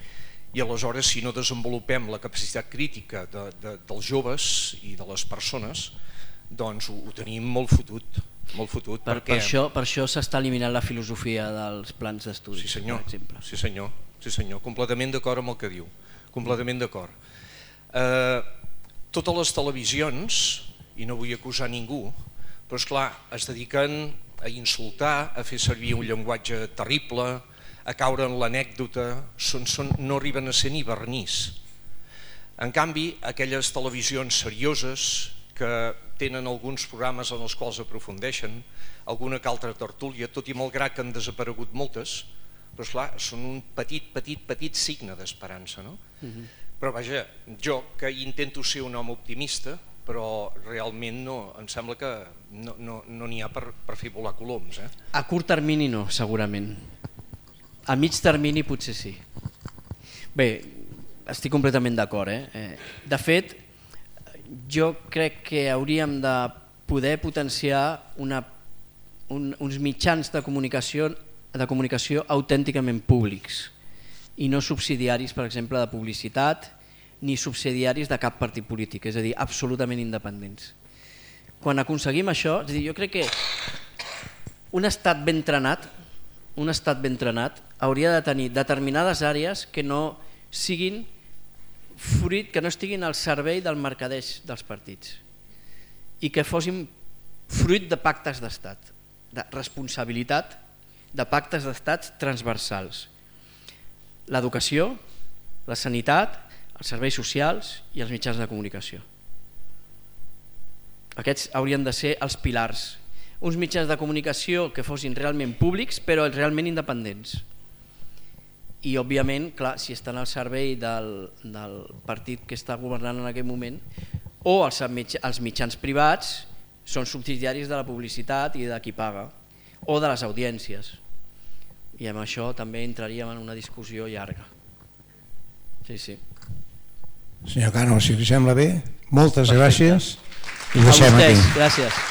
Speaker 8: i aleshores si no desenvolupem la capacitat crítica de, de, dels joves i de les persones, doncs ho, ho tenim molt fotut. Molt fotut
Speaker 2: per,
Speaker 8: perquè...
Speaker 2: per això, per això s'està eliminant la filosofia dels plans d'estudi,
Speaker 8: sí, senyor.
Speaker 2: per exemple.
Speaker 8: Sí senyor. Sí senyor, completament d'acord amb el que diu, completament d'acord. Eh, totes les televisions, i no vull acusar ningú, però esclar, es dediquen a insultar, a fer servir un llenguatge terrible, a caure en l'anècdota, són, són, no arriben a ser ni vernís. En canvi, aquelles televisions serioses que tenen alguns programes en els quals aprofundeixen, alguna que altra tertúlia, tot i malgrat que han desaparegut moltes, però esclar, són un petit, petit, petit signe d'esperança, no? Uh-huh. Però vaja, jo que intento ser un home optimista, però realment no, em sembla que no n'hi no, no ha per, per fer volar coloms. Eh?
Speaker 2: A curt termini no, segurament. A mig termini potser sí. Bé, estic completament d'acord. Eh? De fet, jo crec que hauríem de poder potenciar una, un, uns mitjans de comunicació de comunicació autènticament públics i no subsidiaris, per exemple, de publicitat ni subsidiaris de cap partit polític, és a dir, absolutament independents. Quan aconseguim això, és a dir, jo crec que un estat ben entrenat, un estat ben entrenat hauria de tenir determinades àrees que no siguin fruit, que no estiguin al servei del mercadeig dels partits i que fossin fruit de pactes d'estat, de responsabilitat, de pactes d'estats transversals. L'educació, la sanitat, els serveis socials i els mitjans de comunicació. Aquests haurien de ser els pilars. Uns mitjans de comunicació que fossin realment públics però realment independents. I òbviament, clar, si estan al servei del, del partit que està governant en aquell moment, o els, els mitjans privats són subsidiaris de la publicitat i de qui paga, o de les audiències. I amb això també entraríem en una discussió llarga. Sí, sí.
Speaker 7: Senyor Cano, si li sembla bé, moltes gràcies.
Speaker 2: I ho deixem aquí. Gràcies.